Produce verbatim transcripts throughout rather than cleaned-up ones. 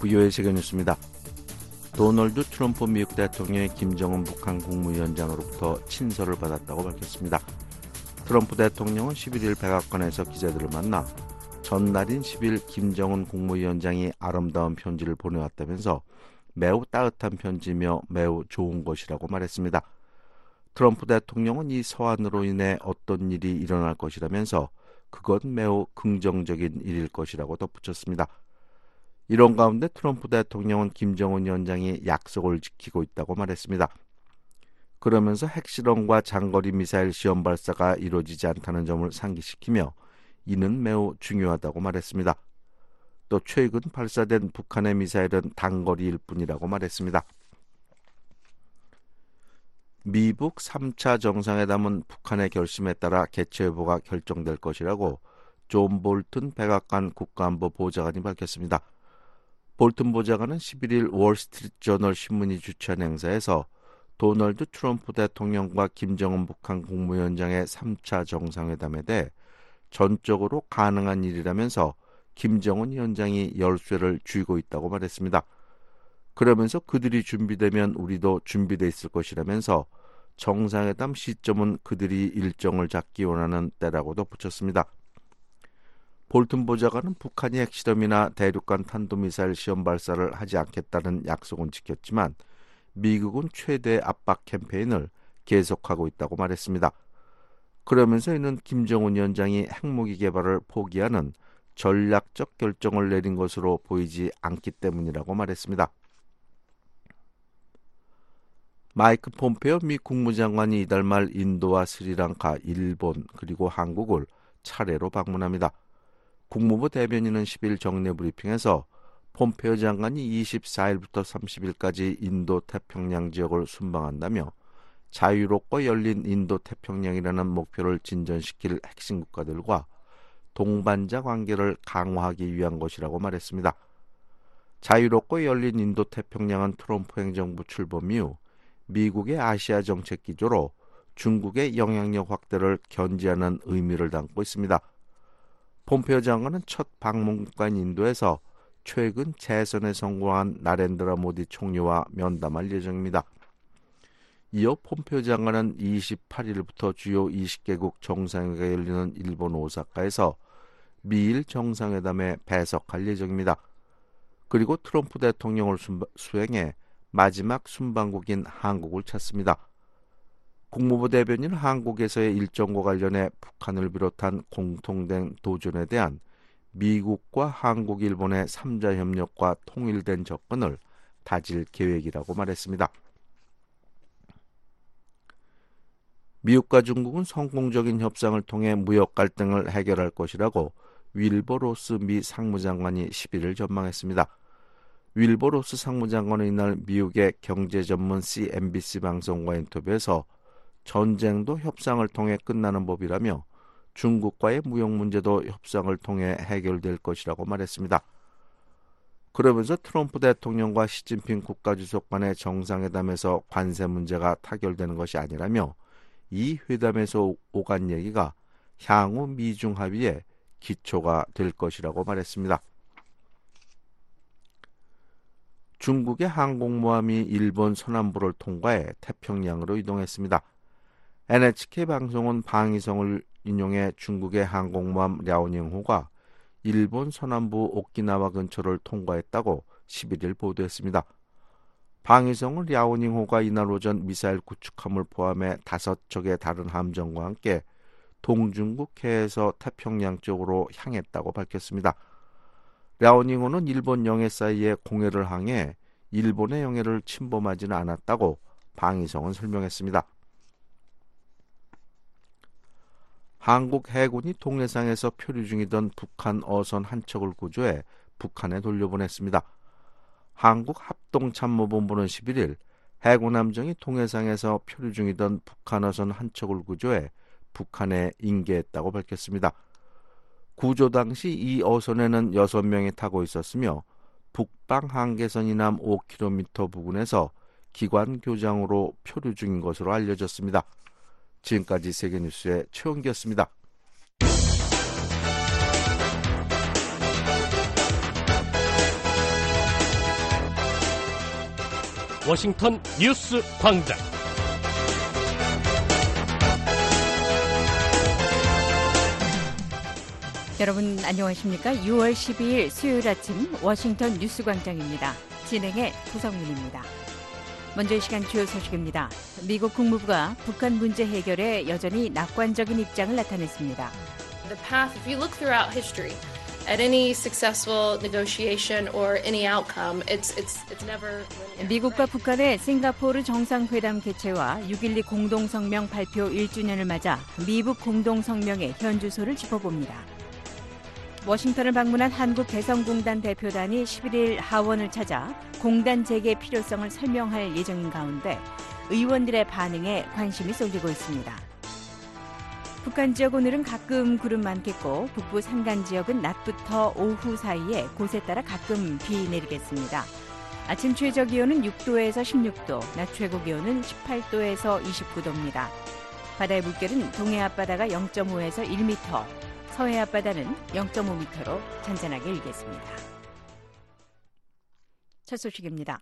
부유의 세계뉴스입니다. 도널드 트럼프 미국 대통령이 김정은 북한 국무위원장으로부터 친서를 받았다고 밝혔습니다. 트럼프 대통령은 십일일 백악관에서 기자들을 만나 전날인 십일 김정은 국무위원장이 아름다운 편지를 보내왔다면서 매우 따뜻한 편지며 매우 좋은 것이라고 말했습니다. 트럼프 대통령은 이 서한으로 인해 어떤 일이 일어날 것이라면서 그건 매우 긍정적인 일일 것이라고 덧붙였습니다. 이런 가운데 트럼프 대통령은 김정은 위원장이 약속을 지키고 있다고 말했습니다. 그러면서 핵실험과 장거리 미사일 시험 발사가 이루어지지 않다는 점을 상기시키며 이는 매우 중요하다고 말했습니다. 또 최근 발사된 북한의 미사일은 단거리일 뿐이라고 말했습니다. 미북 삼 차 정상회담은 북한의 결심에 따라 개최 여부가 결정될 것이라고 존 볼튼 백악관 국가안보 보좌관이 밝혔습니다. 볼튼 보좌관은 십일일 월스트리트저널 신문이 주최한 행사에서 도널드 트럼프 대통령과 김정은 북한 국무위원장의 삼 차 정상회담에 대해 전적으로 가능한 일이라면서 김정은 위원장이 열쇠를 쥐고 있다고 말했습니다. 그러면서 그들이 준비되면 우리도 준비돼 있을 것이라면서 정상회담 시점은 그들이 일정을 잡기 원하는 때라고도 붙였습니다. 볼튼 보좌관은 북한이 핵실험이나 대륙간 탄도미사일 시험 발사를 하지 않겠다는 약속은 지켰지만 미국은 최대 압박 캠페인을 계속하고 있다고 말했습니다. 그러면서 이는 김정은 위원장이 핵무기 개발을 포기하는 전략적 결정을 내린 것으로 보이지 않기 때문이라고 말했습니다. 마이크 폼페오 미 국무장관이 이달 말 인도와 스리랑카, 일본 그리고 한국을 차례로 방문합니다. 국무부 대변인은 십일 정례 브리핑에서 폼페오 장관이 이십사일부터 삼십일까지 인도 태평양 지역을 순방한다며 자유롭고 열린 인도 태평양이라는 목표를 진전시킬 핵심 국가들과 동반자 관계를 강화하기 위한 것이라고 말했습니다. 자유롭고 열린 인도 태평양은 트럼프 행정부 출범 이후 미국의 아시아 정책 기조로 중국의 영향력 확대를 견지하는 의미를 담고 있습니다. 폼페오 장관은 첫 방문 국가인 인도에서 최근 재선에 성공한 나렌드라 모디 총리와 면담할 예정입니다. 이어 폼페오 장관은 이십팔일부터 주요 이십 개국 정상회의가 열리는 일본 오사카에서 미일 정상회담에 배석할 예정입니다. 그리고 트럼프 대통령을 수행해 마지막 순방국인 한국을 찾습니다. 국무부 대변인은 한국에서의 일정과 관련해 북한을 비롯한 공통된 도전에 대한 미국과 한국, 일본의 삼자 협력과 통일된 접근을 다질 계획이라고 말했습니다. 미국과 중국은 성공적인 협상을 통해 무역 갈등을 해결할 것이라고 윌버 로스 미 상무장관이 십일일 전망했습니다. 윌버 로스 상무장관은 이날 미국의 경제 전문 씨엔비씨 방송과 인터뷰에서 전쟁도 협상을 통해 끝나는 법이라며 중국과의 무역 문제도 협상을 통해 해결될 것이라고 말했습니다. 그러면서 트럼프 대통령과 시진핑 국가주석 간의 정상회담에서 관세 문제가 타결되는 것이 아니라며 이 회담에서 오간 얘기가 향후 미중 합의의 기초가 될 것이라고 말했습니다. 중국의 항공모함이 일본 서남부를 통과해 태평양으로 이동했습니다. 엔에이치케이 방송은 방위성을 인용해 중국의 항공모함 랴오닝호가 일본 서남부 오키나와 근처를 통과했다고 십일일 보도했습니다. 방위성은 랴오닝호가 이날 오전 미사일 구축함을 포함해 다섯 척의 다른 함정과 함께 동중국 해에서 태평양 쪽으로 향했다고 밝혔습니다. 랴오닝호는 일본 영해 사이에 공해를 항해 일본의 영해를 침범하지는 않았다고 방위성은 설명했습니다. 한국 해군이 동해상에서 표류 중이던 북한 어선 한 척을 구조해 북한에 돌려보냈습니다. 한국 합동참모본부는 십일일 해군 함정이 동해상에서 표류 중이던 북한 어선 한 척을 구조해 북한에 인계했다고 밝혔습니다. 구조 당시 이 어선에는 여섯 명이 타고 있었으며 북방 한계선 이남 오 킬로미터 부근에서 기관 교장으로 표류 중인 것으로 알려졌습니다. 지금까지 세계뉴스의 최원기였습니다. 워싱턴 뉴스 광장. 여러분 안녕하십니까? 유월 십이일 수요일 아침 워싱턴 뉴스 광장입니다. 진행의 도성민입니다. 먼저 이 시간 주요 소식입니다. 미국 국무부가 북한 문제 해결에 여전히 낙관적인 입장을 나타냈습니다. The path, if you look throughout history, at any successful negotiation or any outcome, it's it's it's never linear. 미국과 북한의 싱가포르 정상회담 개최와 육일이 공동성명 발표 일 주년을 맞아 미북 공동성명의 현주소를 짚어봅니다. 워싱턴을 방문한 한국대성공단 대표단이 십일일 하원을 찾아 공단 재개 필요성을 설명할 예정인 가운데 의원들의 반응에 관심이 쏠리고 있습니다. 북한 지역 오늘은 가끔 구름 많겠고 북부 산간 지역은 낮부터 오후 사이에 곳에 따라 가끔 비 내리겠습니다. 아침 최저 기온은 육 도에서 십육 도, 낮 최고 기온은 십팔 도에서 이십구 도입니다. 바다의 물결은 동해 앞바다가 영 점 오에서 일 미터, 서해 앞바다는 영 점 오 미터로 잔잔하게 일겠습니다. 첫 소식입니다.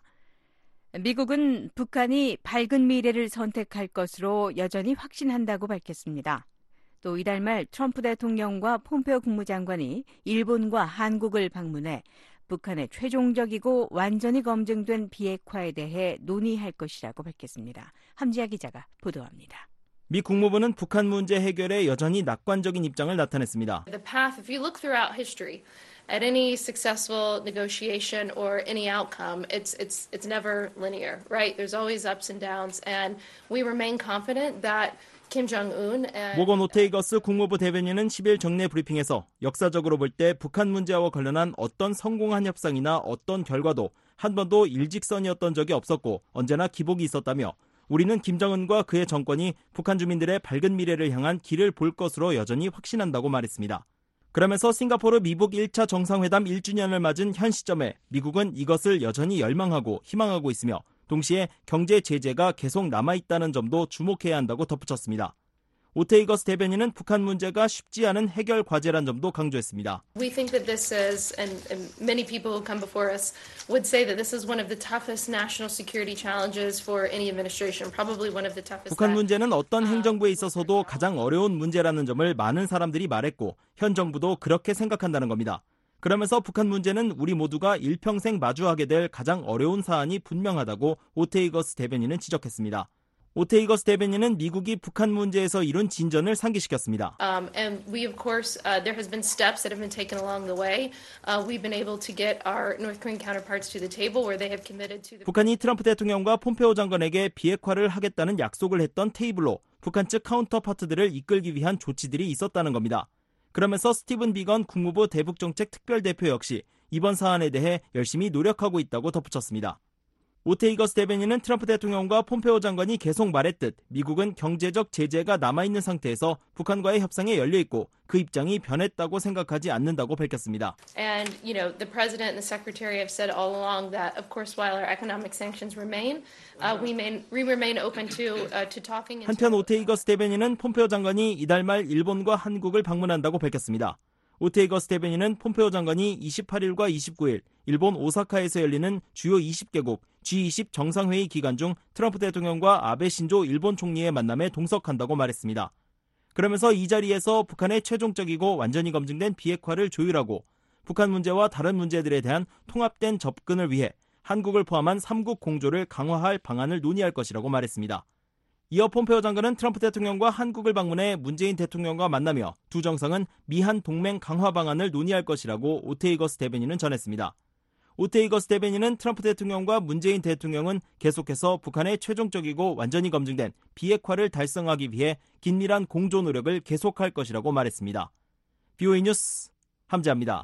미국은 북한이 밝은 미래를 선택할 것으로 여전히 확신한다고 밝혔습니다. 또 이달 말 트럼프 대통령과 폼페오 국무장관이 일본과 한국을 방문해 북한의 최종적이고 완전히 검증된 비핵화에 대해 논의할 것이라고 밝혔습니다. 함지아 기자가 보도합니다. 미 국무부는 북한 문제 해결에 여전히 낙관적인 입장을 나타냈습니다. The path, if you look throughout history, at any successful negotiation or any outcome, it's it's it's never linear, right? There's always ups and downs, and we remain confident that Kim Jong-un and 모건 오테이거스 국무부 대변인은 십일 정례 브리핑에서 역사적으로 볼 때 북한 문제와 관련한 어떤 성공한 협상이나 어떤 결과도 한 번도 일직선이었던 적이 없었고 언제나 기복이 있었다며 우리는 김정은과 그의 정권이 북한 주민들의 밝은 미래를 향한 길을 볼 것으로 여전히 확신한다고 말했습니다. 그러면서 싱가포르 미북 일 차 정상회담 일 주년을 맞은 현 시점에 미국은 이것을 여전히 열망하고 희망하고 있으며 동시에 경제 제재가 계속 남아있다는 점도 주목해야 한다고 덧붙였습니다. 오테이거스 대변인은 북한 문제가 쉽지 않은 해결 과제란 점도 강조했습니다. We think that this is, and, and many people who come before us would say that this is one of the toughest national security challenges for any administration, probably one of the toughest. 북한 문제는 어떤 행정부에 있어서도 가장 어려운 문제라는 점을 많은 사람들이 말했고 현 정부도 그렇게 생각한다는 겁니다. 그러면서 북한 문제는 우리 모두가 일평생 마주하게 될 가장 어려운 사안이 분명하다고 오테이거스 대변인은 지적했습니다. 오테이거스 대변인은 미국이 북한 문제에서 이룬 진전을 상기시켰습니다. Um, and we, of course, uh, there has been steps that have been taken along the way. Uh, we've been able to get our North Korean counterparts to the table where they have committed to the. 북한이 트럼프 대통령과 폼페오 장관에게 비핵화를 하겠다는 약속을 했던 테이블로 북한 측 카운터파트들을 이끌기 위한 조치들이 있었다는 겁니다. 그러면서 스티븐 비건 국무부 대북정책 특별대표 역시 이번 사안에 대해 열심히 노력하고 있다고 덧붙였습니다. 오테이거스 대변인은 트럼프 대통령과 폼페오 장관이 계속 말했듯 미국은 경제적 제재가 남아있는 상태에서 북한과의 협상에 열려있고 그 입장이 변했다고 생각하지 않는다고 밝혔습니다. And, you know, the president and the secretary have said all along that, of course, while our economic sanctions remain, uh, we, may, we remain open to, uh, to talking. 한편 오테이거스 대변인은 폼페오 장관이 이달 말 일본과 한국을 방문한다고 밝혔습니다. 오테이거스 대변인은 폼페오 장관이 이십팔일과 이십구일 일본 오사카에서 열리는 주요 이십 개국 지 이십 정상회의 기간 중 트럼프 대통령과 아베 신조 일본 총리의 만남에 동석한다고 말했습니다. 그러면서 이 자리에서 북한의 최종적이고 완전히 검증된 비핵화를 조율하고 북한 문제와 다른 문제들에 대한 통합된 접근을 위해 한국을 포함한 삼국 공조를 강화할 방안을 논의할 것이라고 말했습니다. 이어 폼페오 장관은 트럼프 대통령과 한국을 방문해 문재인 대통령과 만나며 두 정상은 미한 동맹 강화 방안을 논의할 것이라고 오테이거스 대변인은 전했습니다. 오테이거스 대변인은 트럼프 대통령과 문재인 대통령은 계속해서 북한의 최종적이고 완전히 검증된 비핵화를 달성하기 위해 긴밀한 공조 노력을 계속할 것이라고 말했습니다. 비오에이 뉴스 함지아입니다.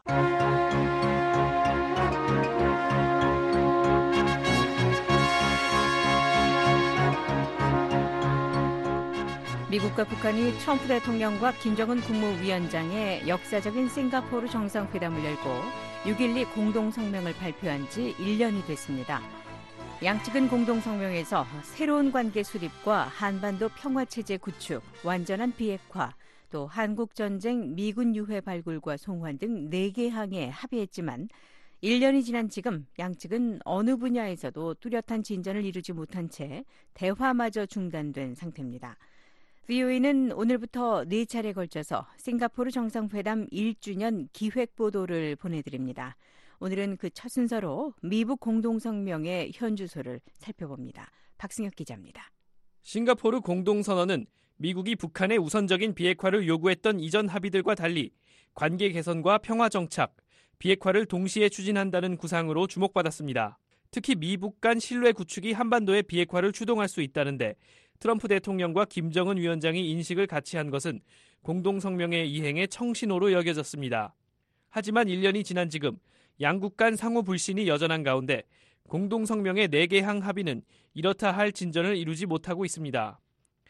미국과 북한이 트럼프 대통령과 김정은 국무위원장의 역사적인 싱가포르 정상회담을 열고 육일이 공동성명을 발표한 지 일 년이 됐습니다. 양측은 공동성명에서 새로운 관계 수립과 한반도 평화체제 구축, 완전한 비핵화, 또 한국전쟁 미군 유해 발굴과 송환 등 네 개 항에 합의했지만 일 년이 지난 지금 양측은 어느 분야에서도 뚜렷한 진전을 이루지 못한 채 대화마저 중단된 상태입니다. 브이오에이는 오늘부터 네 차례 걸쳐서 싱가포르 정상회담 일 주년 기획보도를 보내드립니다. 오늘은 그 첫 순서로 미북 공동성명의 현주소를 살펴봅니다. 박승혁 기자입니다. 싱가포르 공동선언은 미국이 북한의 우선적인 비핵화를 요구했던 이전 합의들과 달리 관계 개선과 평화 정착, 비핵화를 동시에 추진한다는 구상으로 주목받았습니다. 특히 미북 간 신뢰 구축이 한반도의 비핵화를 추동할 수 있다는데 트럼프 대통령과 김정은 위원장이 인식을 같이 한 것은 공동성명의 이행의 청신호로 여겨졌습니다. 하지만 일 년이 지난 지금 양국 간 상호 불신이 여전한 가운데 공동성명의 네 개 항 합의는 이렇다 할 진전을 이루지 못하고 있습니다.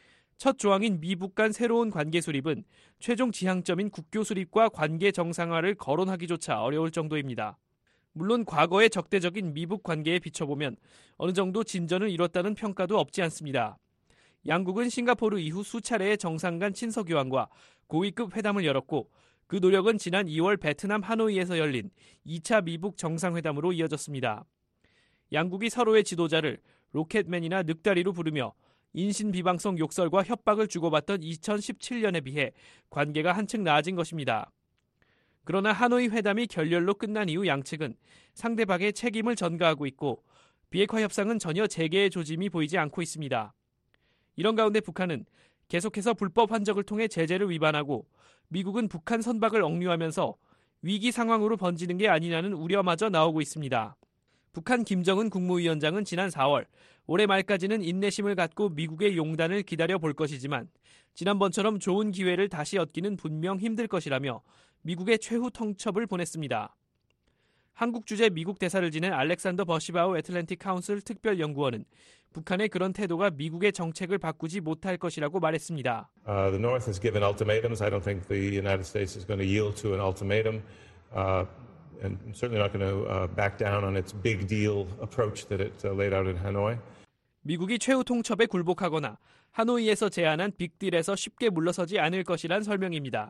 첫 조항인 미북 간 새로운 관계 수립은 최종 지향점인 국교 수립과 관계 정상화를 거론하기조차 어려울 정도입니다. 물론 과거의 적대적인 미북 관계에 비춰보면 어느 정도 진전을 이뤘다는 평가도 없지 않습니다. 양국은 싱가포르 이후 수차례의 정상 간 친서교환과 고위급 회담을 열었고 그 노력은 지난 이월 베트남 하노이에서 열린 이 차 미북 정상회담으로 이어졌습니다. 양국이 서로의 지도자를 로켓맨이나 늑다리로 부르며 인신비방성 욕설과 협박을 주고받던 이천십칠 년에 비해 관계가 한층 나아진 것입니다. 그러나 하노이 회담이 결렬로 끝난 이후 양측은 상대방의 책임을 전가하고 있고 비핵화 협상은 전혀 재개의 조짐이 보이지 않고 있습니다. 이런 가운데 북한은 계속해서 불법 환적을 통해 제재를 위반하고 미국은 북한 선박을 억류하면서 위기 상황으로 번지는 게 아니냐는 우려마저 나오고 있습니다. 북한 김정은 국무위원장은 지난 사월 올해 말까지는 인내심을 갖고 미국의 용단을 기다려 볼 것이지만 지난번처럼 좋은 기회를 다시 얻기는 분명 힘들 것이라며 미국의 최후 통첩을 보냈습니다. 한국 주재 미국 대사를 지낸 알렉산더 버시바우 애틀랜틱 카운슬 특별연구원은 북한의 그런 태도가 미국의 정책을 바꾸지 못할 것이라고 말했습니다. Uh, the North has given ultimatums. I don't think the United States is going to yield to an ultimatum. Uh, and certainly not going to uh, back down on its big deal approach that it uh, laid out in Hanoi. 미국이 최후 통첩에 굴복하거나 하노이에서 제안한 빅딜에서 쉽게 물러서지 않을 것이란 설명입니다.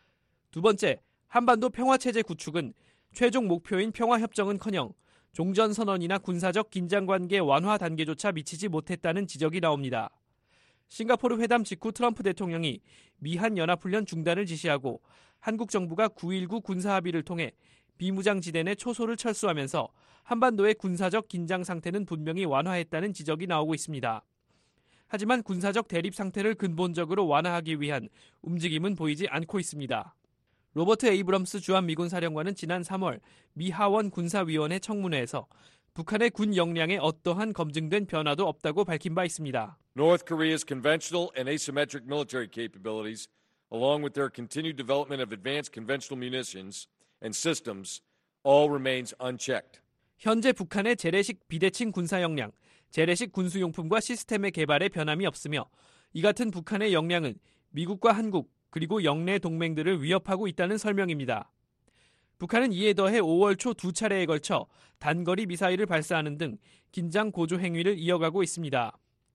두 번째, 한반도 평화체제 구축은 최종 목표인 평화협정은커녕 종전선언이나 군사적 긴장관계 완화 단계조차 미치지 못했다는 지적이 나옵니다. 싱가포르 회담 직후 트럼프 대통령이 미한 연합훈련 중단을 지시하고 한국 정부가 구일구 군사합의를 통해 비무장지대 내 초소를 철수하면서 한반도의 군사적 긴장 상태는 분명히 완화했다는 지적이 나오고 있습니다. 하지만 군사적 대립 상태를 근본적으로 완화하기 위한 움직임은 보이지 않고 있습니다. 로버트 에이브럼스 주한미군 사령관은 지난 삼월 미 하원 군사위원회 청문회에서 북한의 군 역량에 어떠한 검증된 변화도 없다고 밝힌 바 있습니다. North Korea's conventional and asymmetric military capabilities, along with their continued development of advanced conventional munitions and systems, all remains unchecked. 현재 북한의 재래식 비대칭 군사 역량, 재래식 군수용품과 시스템의 개발에 변함이 없으며 이 같은 북한의 역량은 미국과 한국 그리고 영내 동맹들을 위협하고 있다는 설명입니다. 북한은 이에 더해 오월 초 두 차례에 걸쳐 단거리 미사일을 발사하는 등 긴장 고조 행위를 이어가고 있습니다.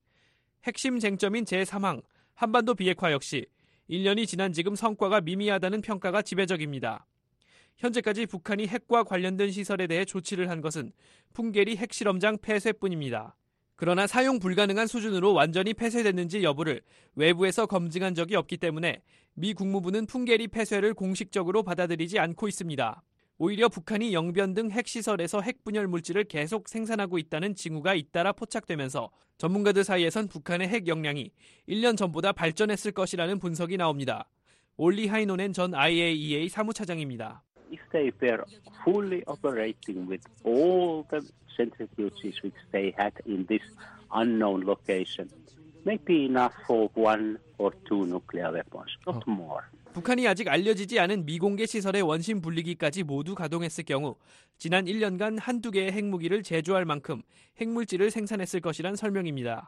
핵심 쟁점인 제삼 항 한반도 비핵화 역시 일 년이 지난 지금 성과가 미미하다는 평가가 지배적입니다. 현재까지 북한이 핵과 관련된 시설에 대해 조치를 한 것은 풍계리 핵실험장 폐쇄뿐입니다. 그러나 사용 불가능한 수준으로 완전히 폐쇄됐는지 여부를 외부에서 검증한 적이 없기 때문에 미 국무부는 풍계리 폐쇄를 공식적으로 받아들이지 않고 있습니다. 오히려 북한이 영변 등 핵시설에서 핵분열 물질을 계속 생산하고 있다는 징후가 잇따라 포착되면서 전문가들 사이에선 북한의 핵 역량이 일 년 전보다 발전했을 것이라는 분석이 나옵니다. 올리 하이노넨 전 아이에이이에이 사무차장입니다. If they were fully operating with all the centrifuges which they had in this unknown location, maybe enough for one or two nuclear weapons, not more. 북한이 아직 알려지지 않은 미공개 시설의 원심 분리기까지 모두 가동했을 경우 지난 일 년간 한두 개의 핵무기를 제조할 만큼 핵물질을 생산했을 것이란 설명입니다.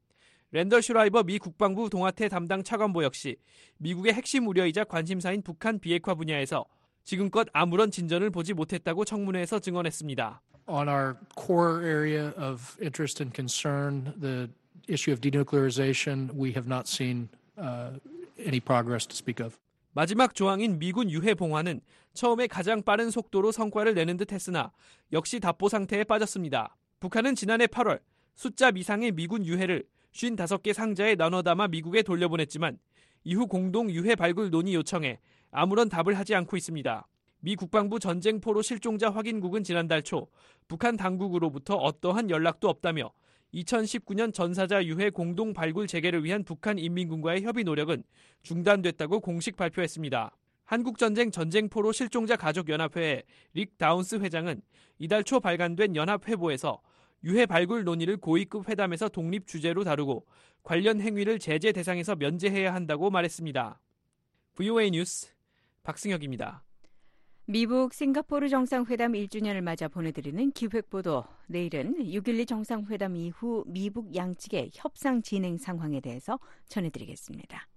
랜더 슈라이버 미 국방부 동아태 담당 차관보 역시 미국의 핵심 우려이자 관심사인 북한 비핵화 분야에서 지금껏 아무런 진전을 보지 못했다고 청문회에서 증언했습니다. On our core area of interest and concern, the issue of denuclearization, we have not seen uh, any progress to speak of. 마지막 조항인 미군 유해 봉화는 처음에 가장 빠른 속도로 성과를 내는 듯 했으나 역시 답보 상태에 빠졌습니다. 북한은 지난해 팔월 숫자 미상의 미군 유해를 오십오 개 상자에 나눠 담아 미국에 돌려보냈지만 이후 공동 유해 발굴 논의 요청에 아무런 답을 하지 않고 있습니다. 미 국방부 전쟁포로 실종자 확인국은 지난달 초 북한 당국으로부터 어떠한 연락도 없다며 이천십구 년 전사자 유해 공동 발굴 재개를 위한 북한 인민군과의 협의 노력은 중단됐다고 공식 발표했습니다. 한국전쟁 전쟁포로 실종자 가족연합회의 릭 다운스 회장은 이달 초 발간된 연합회보에서 유해 발굴 논의를 고위급 회담에서 독립 주제로 다루고 관련 행위를 제재 대상에서 면제해야 한다고 말했습니다. 브이오에이 뉴스 박승혁입니다. 미국 싱가포르 정상회담 일 주년을 맞아 보내드리는 기획보도. 내일은 육일이 정상회담 이후 미북 양측의 협상 진행 상황에 대해서 전해드리겠습니다.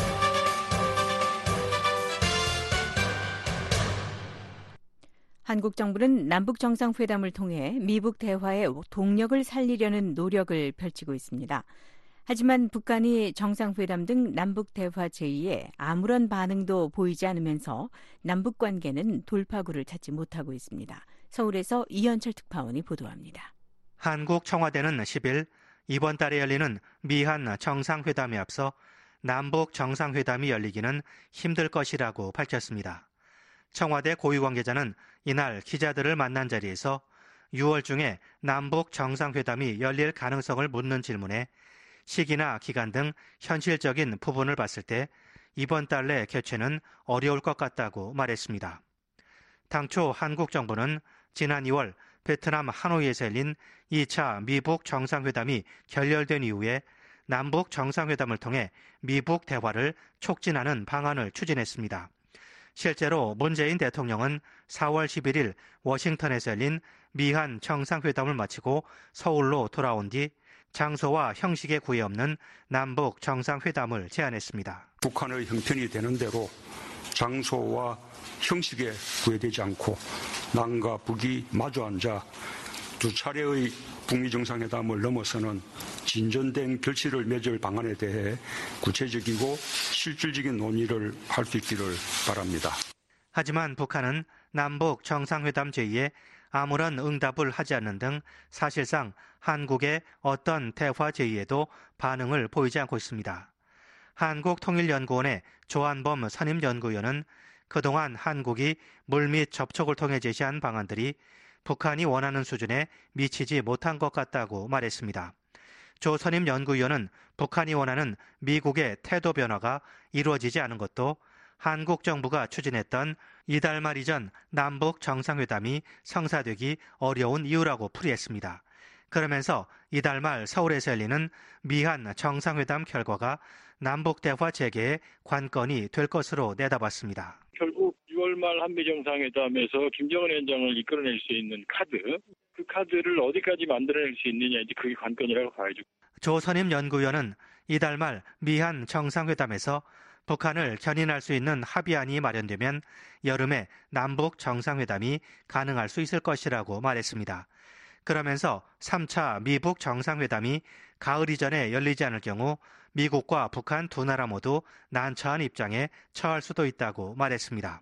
한국 정부는 남북 정상회담을 통해 미북 대화의 동력을 살리려는 노력을 펼치고 있습니다. 하지만 북한이 정상회담 등 남북 대화 제의에 아무런 반응도 보이지 않으면서 남북 관계는 돌파구를 찾지 못하고 있습니다. 서울에서 이현철 특파원이 보도합니다. 한국 청와대는 십일 이번 달에 열리는 미한 정상회담에 앞서 남북 정상회담이 열리기는 힘들 것이라고 밝혔습니다. 청와대 고위 관계자는 이날 기자들을 만난 자리에서 유월 중에 남북 정상회담이 열릴 가능성을 묻는 질문에 시기나 기간 등 현실적인 부분을 봤을 때 이번 달 내 개최는 어려울 것 같다고 말했습니다. 당초 한국 정부는 지난 이월 베트남 하노이에서 열린 이 차 미북 정상회담이 결렬된 이후에 남북 정상회담을 통해 미북 대화를 촉진하는 방안을 추진했습니다. 실제로 문재인 대통령은 사월 십일일 워싱턴에서 열린 미한 정상회담을 마치고 서울로 돌아온 뒤 장소와 형식에 구애 없는 남북 정상회담을 제안했습니다. 북한의 형편이 되는 대로 장소와 형식에 구애되지 않고 남과 북이 마주 앉아 두 차례의 북미 정상회담을 넘어서는 진전된 결실을 맺을 방안에 대해 구체적이고 실질적인 논의를 할 수 있기를 바랍니다. 하지만 북한은 남북 정상회담 제의에 아무런 응답을 하지 않는 등 사실상 한국의 어떤 대화 제의에도 반응을 보이지 않고 있습니다. 한국통일연구원의 조한범 선임연구위원은 그동안 한국이 물밑 접촉을 통해 제시한 방안들이 북한이 원하는 수준에 미치지 못한 것 같다고 말했습니다. 조 선임연구위원은 북한이 원하는 미국의 태도 변화가 이루어지지 않은 것도 한국 정부가 추진했던 이달 말 이전 남북 정상회담이 성사되기 어려운 이유라고 풀이했습니다. 그러면서 이달 말 서울에서 열리는 미한 정상회담 결과가 남북 대화 재개의 관건이 될 것으로 내다봤습니다. 결국 유월 말 한미 정상회담에서 김정은 위원장을 이끌어낼 수 있는 카드, 그 카드를 어디까지 만들어낼 수 있느냐, 이제 그게 관건이라고 봐야죠. 조선임 연구위원은 이달 말 미한 정상회담에서 북한을 견인할 수 있는 합의안이 마련되면 여름에 남북 정상회담이 가능할 수 있을 것이라고 말했습니다. 그러면서 삼 차 미북 정상회담이 가을 이전에 열리지 않을 경우 미국과 북한 두 나라 모두 난처한 입장에 처할 수도 있다고 말했습니다.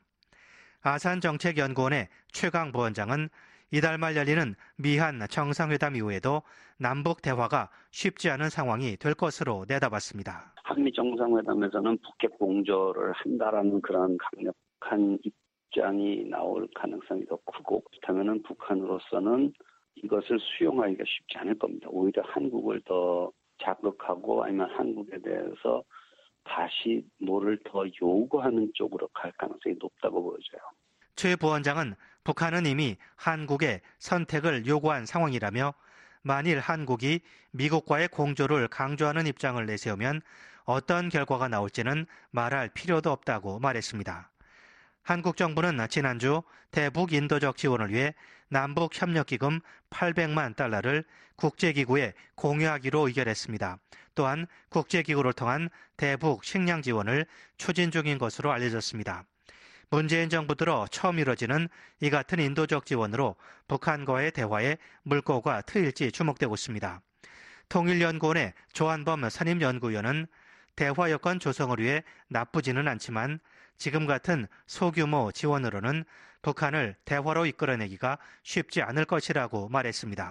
아산정책연구원의 최강 부원장은 이달 말 열리는 미한 정상회담 이후에도 남북 대화가 쉽지 않은 상황이 될 것으로 내다봤습니다. 한미 정상회담에서는 북핵 공조를 한다라는 그런 강력한 입장이 나올 가능성이 더 크고, 그렇다면 북한으로서는 이것을 수용하기가 쉽지 않을 겁니다. 오히려 한국을 더 자극하고 아니면 한국에 대해서 다시 뭐를 더 요구하는 쪽으로 갈 가능성이 높다고 보여져요. 최 부원장은 북한은 이미 한국에 선택을 요구한 상황이라며 만일 한국이 미국과의 공조를 강조하는 입장을 내세우면 어떤 결과가 나올지는 말할 필요도 없다고 말했습니다. 한국 정부는 지난주 대북 인도적 지원을 위해 남북협력기금 팔백만 달러를 국제기구에 공유하기로 의결했습니다. 또한 국제기구를 통한 대북 식량 지원을 추진 중인 것으로 알려졌습니다. 문재인 정부 들어 처음 이뤄지는 이 같은 인도적 지원으로 북한과의 대화에 물꼬가 트일지 주목되고 있습니다. 통일연구원의 조한범 선임연구위원은 대화 여건 조성을 위해 나쁘지는 않지만 지금 같은 소규모 지원으로는 북한을 대화로 이끌어내기가 쉽지 않을 것이라고 말했습니다.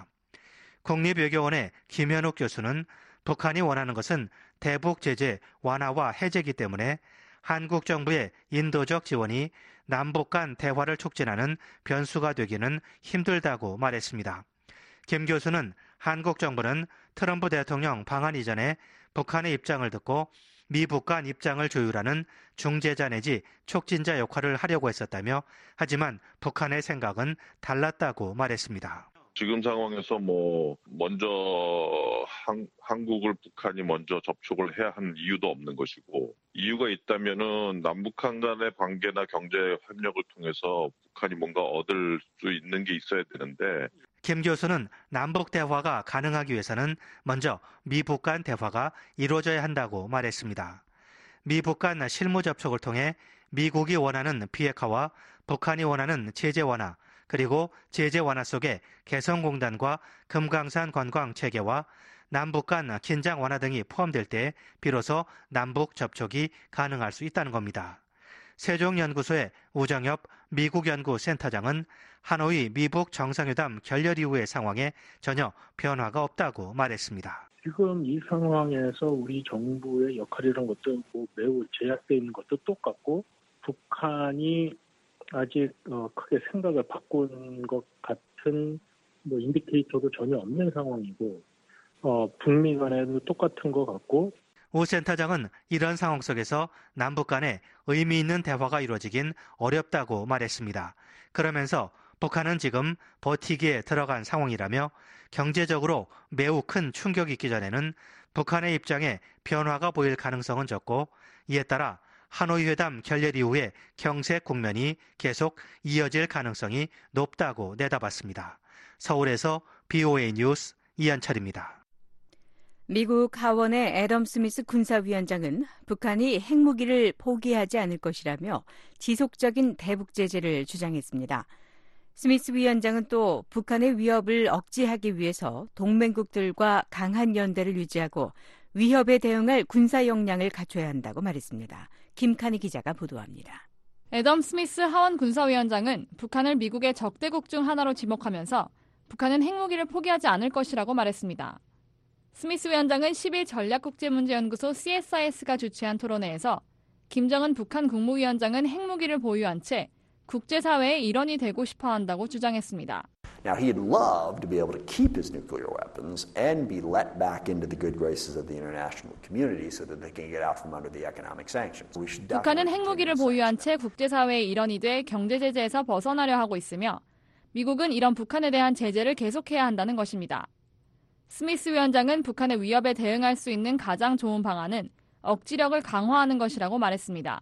국립외교원의 김현욱 교수는 북한이 원하는 것은 대북 제재 완화와 해제이기 때문에 한국 정부의 인도적 지원이 남북 간 대화를 촉진하는 변수가 되기는 힘들다고 말했습니다. 김 교수는 한국 정부는 트럼프 대통령 방한 이전에 북한의 입장을 듣고 미북 간 입장을 조율하는 중재자 내지 촉진자 역할을 하려고 했었다며 하지만 북한의 생각은 달랐다고 말했습니다. 지금 상황에서 뭐 먼저 한, 한국을 북한이 먼저 접촉을 해야 하는 이유도 없는 것이고 이유가 있다면은 남북한 간의 관계나 경제 협력을 통해서 북한이 뭔가 얻을 수 있는 게 있어야 되는데 김 교수는 남북 대화가 가능하기 위해서는 먼저 미북 간 대화가 이루어져야 한다고 말했습니다. 미북 간 실무 접촉을 통해 미국이 원하는 비핵화와 북한이 원하는 제재 완화 그리고 제재 완화 속에 개성공단과 금강산 관광 체계와 남북 간 긴장 완화 등이 포함될 때 비로소 남북 접촉이 가능할 수 있다는 겁니다. 세종연구소의 우정엽 미국연구센터장은 하노이 미북 정상회담 결렬 이후의 상황에 전혀 변화가 없다고 말했습니다. 지금 이 상황에서 우리 정부의 역할이라는 것도 뭐 매우 제약되어 있는 것도 똑같고 북한이 아직 어, 크게 생각을 바꾼 것 같은 뭐 인디케이터도 전혀 없는 상황이고 어, 북미 간에도 똑같은 것 같고 우 센터장은 이런 상황 속에서 남북 간에 의미 있는 대화가 이루어지긴 어렵다고 말했습니다. 그러면서 북한은 지금 버티기에 들어간 상황이라며 경제적으로 매우 큰 충격이 있기 전에는 북한의 입장에 변화가 보일 가능성은 적고 이에 따라 하노이 회담 결렬 이후에 경색 국면이 계속 이어질 가능성이 높다고 내다봤습니다. 서울에서 비오에이 뉴스 이한철입니다. 미국 하원의 애덤 스미스 군사위원장은 북한이 핵무기를 포기하지 않을 것이라며 지속적인 대북 제재를 주장했습니다. 스미스 위원장은 또 북한의 위협을 억제하기 위해서 동맹국들과 강한 연대를 유지하고 위협에 대응할 군사 역량을 갖춰야 한다고 말했습니다. 김칸희 기자가 보도합니다. 애덤 스미스 하원 군사위원장은 북한을 미국의 적대국 중 하나로 지목하면서 북한은 핵무기를 포기하지 않을 것이라고 말했습니다. 스미스 위원장은 십일 전략국제문제연구소 씨에스아이에스가 주최한 토론회에서 김정은 북한 국무위원장은 핵무기를 보유한 채 국제사회의 일원이 되고 싶어 한다고 주장했습니다. Now, he'd love to be able to keep his nuclear weapons and be let back into the good graces of the international community so that they can get out from under the economic sanctions. We should 북한은 핵무기를 보유한 채 국제사회의 일원이 돼 경제제재에서 벗어나려 하고 있으며 미국은 이런 북한에 대한 제재를 계속해야 한다는 것입니다. 스미스 위원장은 북한의 위협에 대응할 수 있는 가장 좋은 방안은 억지력을 강화하는 것이라고 말했습니다.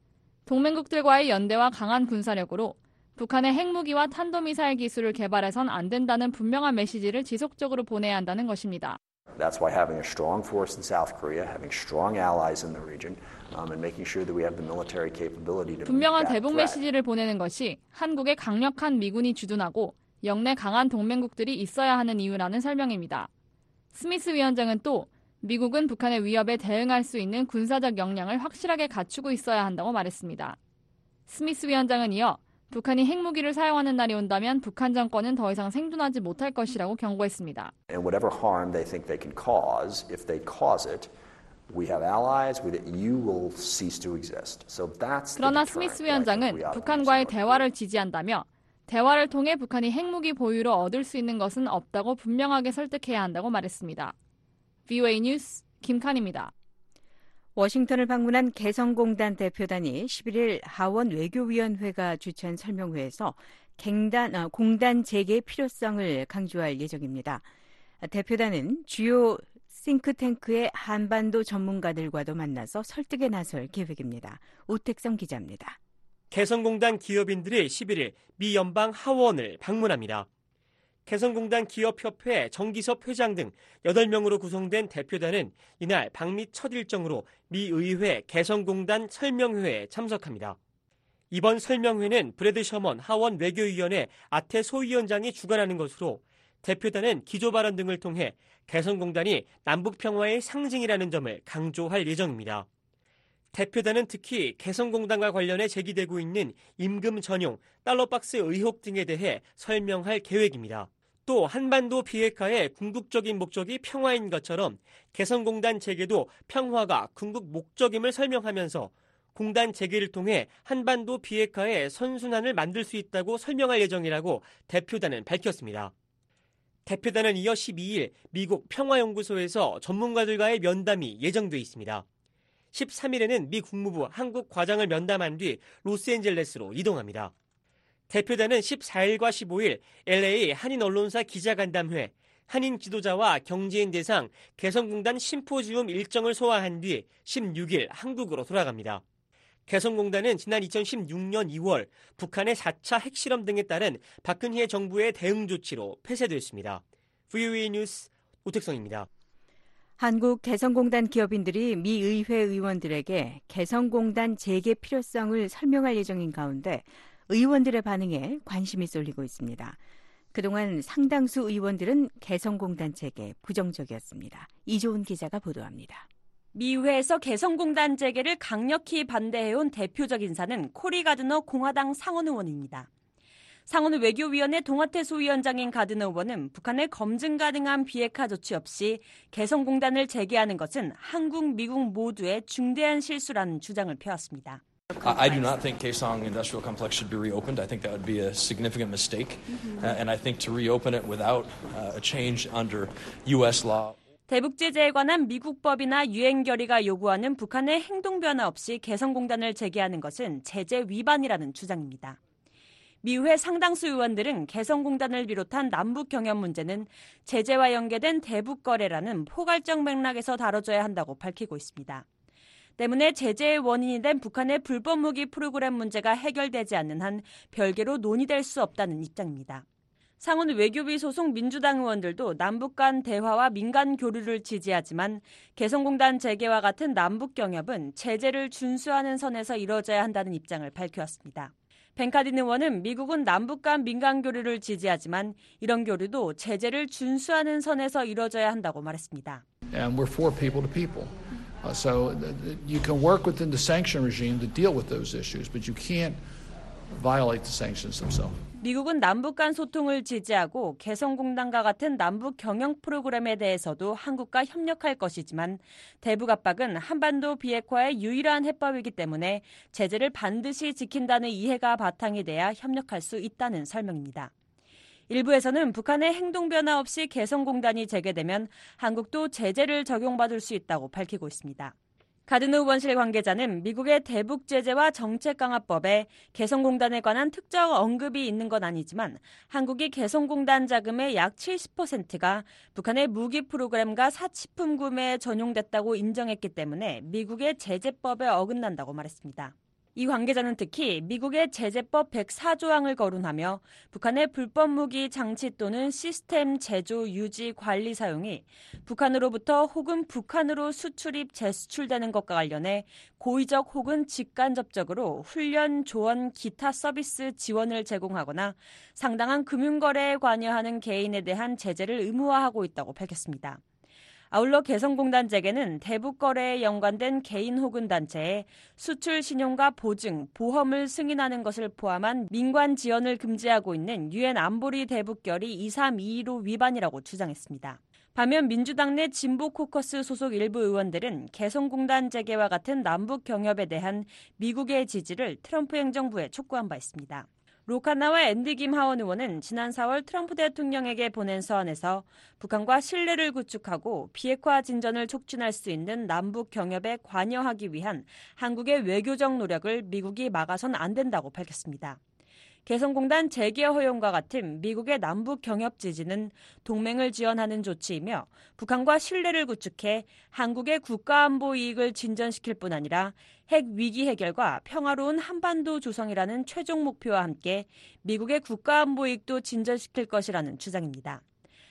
동맹국들과의 연대와 강한 군사력으로 북한의 핵무기와 탄도미사일 기술을 개발해선 안 된다는 분명한 메시지를 지속적으로 보내야 한다는 것입니다. That's why having a strong force in South Korea, having strong allies in the region, um, and making sure that we have the military capability to 분명한 대북 메시지를 보내는 것이 한국의 강력한 미군이 주둔하고 영내 강한 동맹국들이 있어야 하는 이유라는 설명입니다. 스미스 위원장은 또 미국은 북한의 위협에 대응할 수 있는 군사적 역량을 확실하게 갖추고 있어야 한다고 말했습니다. 스미스 위원장은 이어 북한이 핵무기를 사용하는 날이 온다면 북한 정권은 더 이상 생존하지 못할 것이라고 경고했습니다. And whatever harm they think they can cause, if they cause it, we have allies with it, you will cease to exist. So that's 그러나 스미스 위원장은 북한과의 대화를 지지한다며 대화를 통해 북한이 핵무기 보유를 얻을 수 있는 것은 없다고 분명하게 설득해야 한다고 말했습니다. 비오에이 뉴스 김칸입니다. 워싱턴을 방문한 개성공단 대표단이 십일일 하원 외교위원회가 주최한 설명회에서 갱단, 어, 공단 재개의 필요성을 강조할 예정입니다. 대표단은 주요 싱크탱크의 한반도 전문가들과도 만나서 설득에 나설 계획입니다. 오택성 기자입니다. 개성공단 기업인들이 십일일 미 연방 하원을 방문합니다. 개성공단 기업협회 정기섭 회장 등 여덟 명으로 구성된 대표단은 이날 방미 첫 일정으로 미 의회 개성공단 설명회에 참석합니다. 이번 설명회는 브래드 셔먼 하원 외교위원회 아태 소위원장이 주관하는 것으로 대표단은 기조 발언 등을 통해 개성공단이 남북평화의 상징이라는 점을 강조할 예정입니다. 대표단은 특히 개성공단과 관련해 제기되고 있는 임금 전용, 달러박스 의혹 등에 대해 설명할 계획입니다. 또 한반도 비핵화의 궁극적인 목적이 평화인 것처럼 개성공단 재개도 평화가 궁극 목적임을 설명하면서 공단 재개를 통해 한반도 비핵화의 선순환을 만들 수 있다고 설명할 예정이라고 대표단은 밝혔습니다. 대표단은 이어 십이일 미국 평화연구소에서 전문가들과의 면담이 예정돼 있습니다. 십삼일에는 미 국무부 한국 과장을 면담한 뒤 로스앤젤레스로 이동합니다. 대표단은 십사일과 십오일 엘에이 한인 언론사 기자간담회, 한인 지도자와 경제인 대상 개성공단 심포지움 일정을 소화한 뒤 십육일 한국으로 돌아갑니다. 개성공단은 지난 이천십육년 이월 북한의 사 차 핵실험 등에 따른 박근혜 정부의 대응 조치로 폐쇄됐습니다. 브이오에이 뉴스 오택성입니다. 한국 개성공단 기업인들이 미 의회 의원들에게 개성공단 재개 필요성을 설명할 예정인 가운데 의원들의 반응에 관심이 쏠리고 있습니다. 그동안 상당수 의원들은 개성공단 재개에 부정적이었습니다. 이조은 기자가 보도합니다. 미 의회에서 개성공단 재개를 강력히 반대해온 대표적 인사는 코리 가드너 공화당 상원 의원입니다. 상원 외교위원회 동아태 소위원장인 가드너 의원은 북한의 검증 가능한 비핵화 조치 없이 개성공단을 재개하는 것은 한국, 미국 모두의 중대한 실수라는 주장을 펴왔습니다. I do not think Kaesong Industrial Complex should be reopened. I think that would be a significant mistake. Uh, and I think to reopen it without uh, a change under U S law. 대북 제재에 관한 미국 법이나 유엔 결의가 요구하는 북한의 행동 변화 없이 개성공단을 재개하는 것은 제재 위반이라는 주장입니다. 미 의회 상당수 의원들은 개성공단을 비롯한 남북 경협 문제는 제재와 연계된 대북 거래라는 포괄적 맥락에서 다뤄져야 한다고 밝히고 있습니다. 때문에 제재의 원인이 된 북한의 불법 무기 프로그램 문제가 해결되지 않는 한 별개로 논의될 수 없다는 입장입니다. 상원 외교비 소속 민주당 의원들도 남북 간 대화와 민간 교류를 지지하지만 개성공단 재개와 같은 남북 경협은 제재를 준수하는 선에서 이뤄져야 한다는 입장을 밝혀왔습니다. 벤카딘 의원은 미국은 남북 간 민간 교류를 지지하지만 이런 교류도 제재를 준수하는 선에서 이뤄져야 한다고 말했습니다. And we're for people to people. Uh, so you can work within the sanction regime to deal with those issues, but you can't violate the sanctions themselves. 미국은 남북 간 소통을 지지하고 개성공단과 같은 남북 경영 프로그램에 대해서도 한국과 협력할 것이지만 대북 압박은 한반도 비핵화의 유일한 해법이기 때문에 제재를 반드시 지킨다는 이해가 바탕이 돼야 협력할 수 있다는 설명입니다. 일부에서는 북한의 행동 변화 없이 개성공단이 재개되면 한국도 제재를 적용받을 수 있다고 밝히고 있습니다. 가드너 의원실 관계자는 미국의 대북 제재와 정책 강화법에 개성공단에 관한 특정 언급이 있는 건 아니지만 한국이 개성공단 자금의 약 칠십 퍼센트가 북한의 무기 프로그램과 사치품 구매에 전용됐다고 인정했기 때문에 미국의 제재법에 어긋난다고 말했습니다. 이 관계자는 특히 미국의 제재법 백사조항을 거론하며 북한의 불법 무기 장치 또는 시스템 제조, 유지, 관리 사용이 북한으로부터 혹은 북한으로 수출입, 재수출되는 것과 관련해 고의적 혹은 직간접적으로 훈련, 조언, 기타 서비스 지원을 제공하거나 상당한 금융거래에 관여하는 개인에 대한 제재를 의무화하고 있다고 밝혔습니다. 아울러 개성공단 재개는 대북 거래에 연관된 개인 혹은 단체에 수출 신용과 보증, 보험을 승인하는 것을 포함한 민관 지원을 금지하고 있는 유엔 안보리 대북결의 이삼이일오 위반이라고 주장했습니다. 반면 민주당 내 진보 코커스 소속 일부 의원들은 개성공단 재개와 같은 남북 경협에 대한 미국의 지지를 트럼프 행정부에 촉구한 바 있습니다. 로카나와 앤디 김 하원 의원은 지난 사월 트럼프 대통령에게 보낸 서한에서 북한과 신뢰를 구축하고 비핵화 진전을 촉진할 수 있는 남북 경협에 관여하기 위한 한국의 외교적 노력을 미국이 막아선 안 된다고 밝혔습니다. 개성공단 재개 허용과 같은 미국의 남북 경협 지지는 동맹을 지원하는 조치이며 북한과 신뢰를 구축해 한국의 국가안보 이익을 진전시킬 뿐 아니라 핵 위기 해결과 평화로운 한반도 조성이라는 최종 목표와 함께 미국의 국가안보 이익도 진전시킬 것이라는 주장입니다.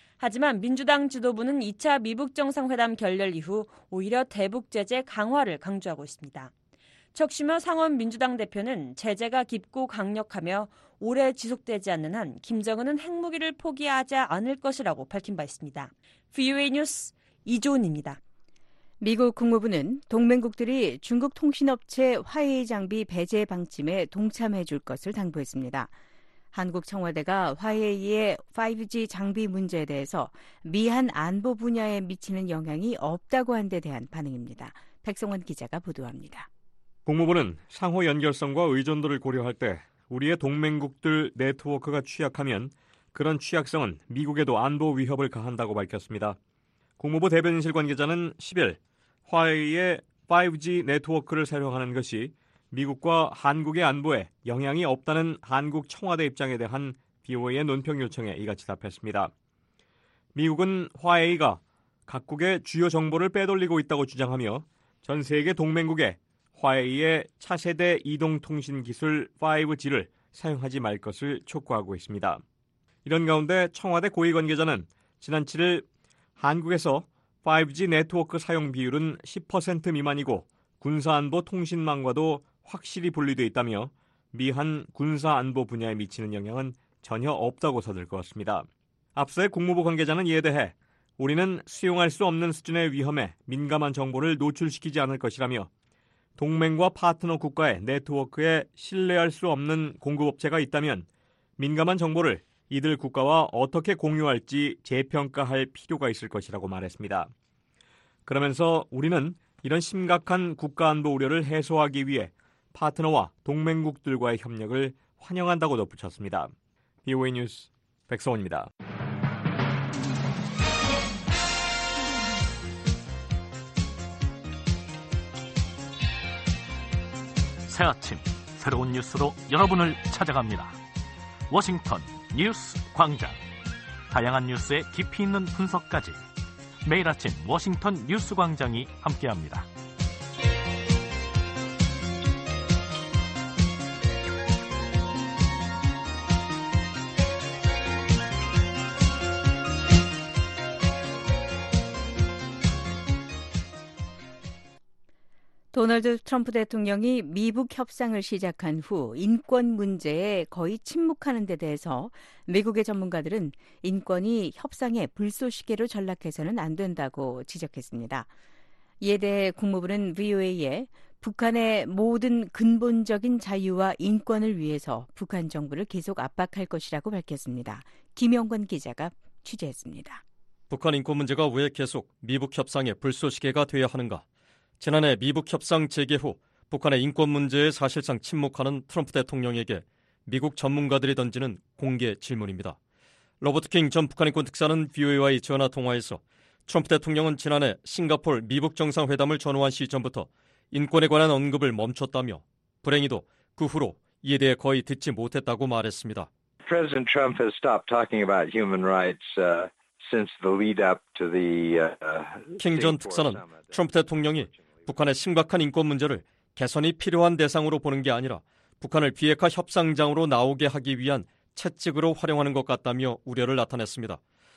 하지만 민주당 지도부는 이 차 미북 정상회담 결렬 이후 오히려 대북 제재 강화를 강조하고 있습니다. 척 슈머 상원 민주당 대표는 제재가 깊고 강력하며 오래 지속되지 않는 한 김정은은 핵무기를 포기하지 않을 것이라고 밝힌 바 있습니다. 브이오에이 뉴스 이조은입니다. 미국 국무부는 동맹국들이 중국 통신업체 화웨이 장비 배제 방침에 동참해 줄 것을 당부했습니다. 한국 청와대가 화웨이의 파이브지 장비 문제에 대해서 미한 안보 분야에 미치는 영향이 없다고 한 데 대한 반응입니다. 백성원 기자가 보도합니다. 국무부는 상호 연결성과 의존도를 고려할 때 우리의 동맹국들 네트워크가 취약하면 그런 취약성은 미국에도 안보 위협을 가한다고 밝혔습니다. 국무부 대변인실 관계자는 십일 화웨이의 파이브지 네트워크를 사용하는 것이 미국과 한국의 안보에 영향이 없다는 한국 청와대 입장에 대한 비오에이의 논평 요청에 이같이 답했습니다. 미국은 화웨이가 각국의 주요 정보를 빼돌리고 있다고 주장하며 전 세계 동맹국에 화웨이의 차세대 이동통신 기술 파이브지를 사용하지 말 것을 촉구하고 있습니다. 이런 가운데 청와대 고위 관계자는 지난 칠일 한국에서 파이브지 네트워크 사용 비율은 십 퍼센트 미만이고 군사안보 통신망과도 확실히 분리되어 있다며 미한 군사안보 분야에 미치는 영향은 전혀 없다고 서들었습니다. 앞서의 국무부 관계자는 이에 대해 우리는 수용할 수 없는 수준의 위험에 민감한 정보를 노출시키지 않을 것이라며 동맹과 파트너 국가의 네트워크에 신뢰할 수 없는 공급업체가 있다면 민감한 정보를 이들 국가와 어떻게 공유할지 재평가할 필요가 있을 것이라고 말했습니다. 그러면서 우리는 이런 심각한 국가안보 우려를 해소하기 위해 파트너와 동맹국들과의 협력을 환영한다고 덧붙였습니다. 비오에이 뉴스 백성원입니다. 새 아침 새로운 뉴스로 여러분을 찾아갑니다. 워싱턴 뉴스 광장. 다양한 뉴스의 깊이 있는 분석까지 매일 아침 워싱턴 뉴스 광장이 함께합니다. 도널드 트럼프 대통령이 미북 협상을 시작한 후 인권 문제에 거의 침묵하는 데 대해서 미국의 전문가들은 인권이 협상의 불쏘시개로 전락해서는 안 된다고 지적했습니다. 이에 대해 국무부는 비오에이에 북한의 모든 근본적인 자유와 인권을 위해서 북한 정부를 계속 압박할 것이라고 밝혔습니다. 김영권 기자가 취재했습니다. 북한 인권 문제가 왜 계속 미북 협상의 불쏘시개가 되어야 하는가? 지난해 미북 협상 재개 후 북한의 인권 문제에 사실상 침묵하는 트럼프 대통령에게 미국 전문가들이 던지는 공개 질문입니다. 로버트 킹 전 북한 인권 특사는 비오에이와의 전화 통화에서 트럼프 대통령은 지난해 싱가포르 미북 정상회담을 전후한 시점부터 인권에 관한 언급을 멈췄다며 불행히도 그 후로 이에 대해 거의 듣지 못했다고 말했습니다. President Trump has stopped talking about human rights uh, since the lead up to the uh, 킹 전 특사는 트럼프 대통령이 북한의 심각한 인권 문제를 개선이 필요한 대상으로 보는 게 아니라 북한을 비핵화 협상장으로 나오게 하기 위한 채찍으로 활용하는 것 같다며 우려를 나타냈습니다.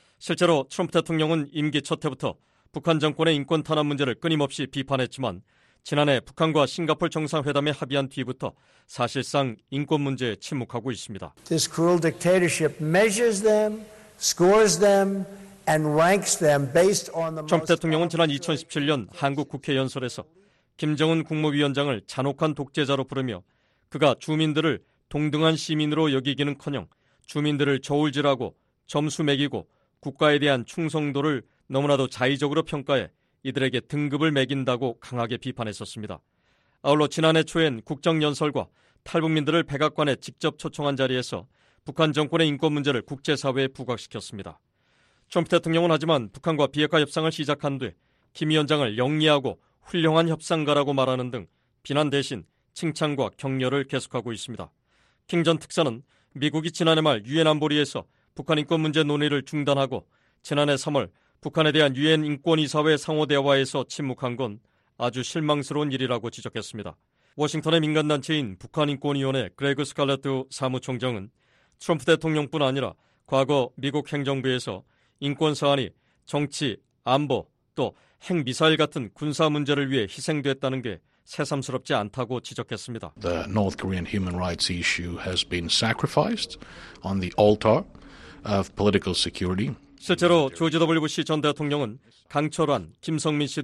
실제로 트럼프 대통령은 임기 첫 해부터 북한 정권의 인권 탄압 문제를 끊임없이 비판했지만 지난해 북한과 싱가포르 정상회담에 합의한 뒤부터 사실상 인권 문제에 침묵하고 있습니다. This cruel dictatorship measures them, scores them, and ranks them based on the 트럼프 대통령은 지난 이천십칠 년 한국 국회 연설에서 김정은 국무위원장을 잔혹한 독재자로 부르며 그가 주민들을 동등한 시민으로 여기기는커녕 주민들을 저울질하고 점수 매기고 국가에 대한 충성도를 너무나도 자의적으로 평가해 이들에게 등급을 매긴다고 강하게 비판했었습니다. 아울러 지난해 초엔 국정연설과 탈북민들을 백악관에 직접 초청한 자리에서 북한 정권의 인권 문제를 국제사회에 부각시켰습니다. 트럼프 대통령은 하지만 북한과 비핵화 협상을 시작한 뒤 김 위원장을 영리하고 훌륭한 협상가라고 말하는 등 비난 대신 칭찬과 격려를 계속하고 있습니다. 킹 전 특사는 미국이 지난해 말 유엔 안보리에서 북한 인권 문제 논의를 중단하고 지난해 삼월 북한에 대한 유엔 인권이사회 상호 대화에서 침묵한 건 아주 실망스러운 일이라고 지적했습니다. 워싱턴의 민간단체인 북한인권위원회 그레그 스칼렛트 사무총장은 트럼프 대통령뿐 아니라 과거 미국 행정부에서 인권 사안이 정치, 안보, 또 핵미사일 같은 군사 문제를 위해 희생됐다는 게 새삼스럽지 않다고 지적했습니다. The North Korean human rights issue has been sacrificed on the altar of political security. 실제로 조지 더블유 부시 전 대통령은 강철환, 김성민 씨 등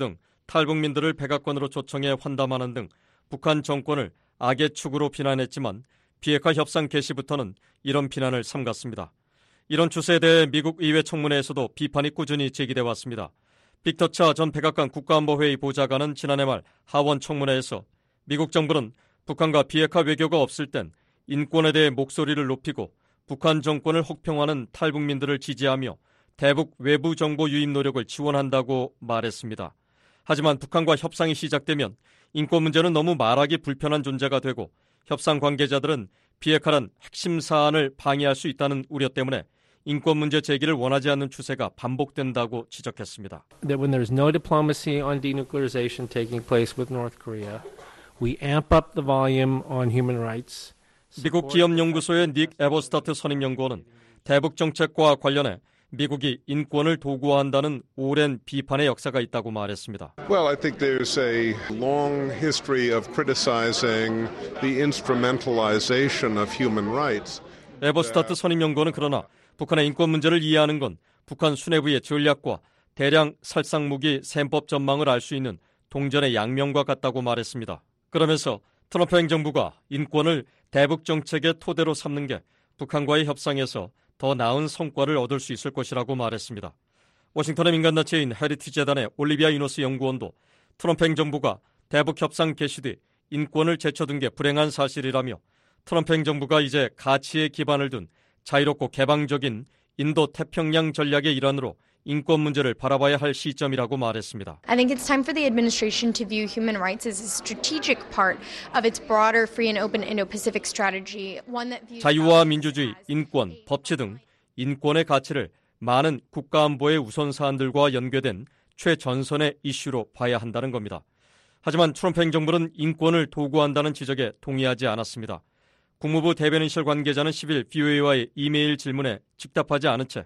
탈북민들을 백악관으로 초청해 환담하는 등 북한 정권을 악의 축으로 비난했지만 비핵화 협상 개시부터는 이런 비난을 삼갔습니다. 이런 추세에 대해 미국 의회 청문회에서도 비판이 꾸준히 제기돼 왔습니다. 빅터 차 전 백악관 국가안보회의 보좌관은 지난해 말 하원 청문회에서 미국 정부는 북한과 비핵화 외교가 없을 땐 인권에 대해 목소리를 높이고 북한 정권을 혹평하는 탈북민들을 지지하며 대북 외부 정보 유입 노력을 지원한다고 말했습니다. 하지만 북한과 협상이 시작되면 인권 문제는 너무 말하기 불편한 존재가 되고 협상 관계자들은 비핵화란 핵심 사안을 방해할 수 있다는 우려 때문에 인권 문제 제기를 원하지 않는 추세가 반복된다고 지적했습니다. That when there's no diplomacy on denuclearization taking place with North Korea, we amp up the volume on human rights. 미국 기업연구소의 닉 에버스타트 선임연구원은 대북 정책과 관련해 미국이 인권을 도구화한다는 오랜 비판의 역사가 있다고 말했습니다. Well, I think there's a long history of criticizing the instrumentalization of human rights. 에버스타트 선임연구원은 그러나 북한의 인권 문제를 이해하는 건 북한 수뇌부의 전략과 대량 살상무기 셈법 전망을 알 수 있는 동전의 양면과 같다고 말했습니다. 그러면서 트럼프 행정부가 인권을 대북 정책의 토대로 삼는 게 북한과의 협상에서 더 나은 성과를 얻을 수 있을 것이라고 말했습니다. 워싱턴의 민간단체인 헤리티지 재단의 올리비아 유노스 연구원도 트럼프 행정부가 대북 협상 개시 뒤 인권을 제쳐둔 게 불행한 사실이라며 트럼프 행정부가 이제 가치에 기반을 둔 자유롭고 개방적인 인도 태평양 전략의 일환으로 인권 문제를 바라봐야 할 시점이라고 말했습니다. I think it's time for the administration to view human rights as a strategic part of its broader free and open Indo-Pacific strategy. One that views 자유와 민주주의, 인권, 법치 등 인권의 가치를 많은 국가안보의 우선 사안들과 연계된 최전선의 이슈로 봐야 한다는 겁니다. 하지만 트럼프 행정부는 인권을 도구화한다는 지적에 동의하지 않았습니다. 국무부 대변인실 관계자는 십일 브이오에이와의 이메일 질문에 즉답하지 않은 채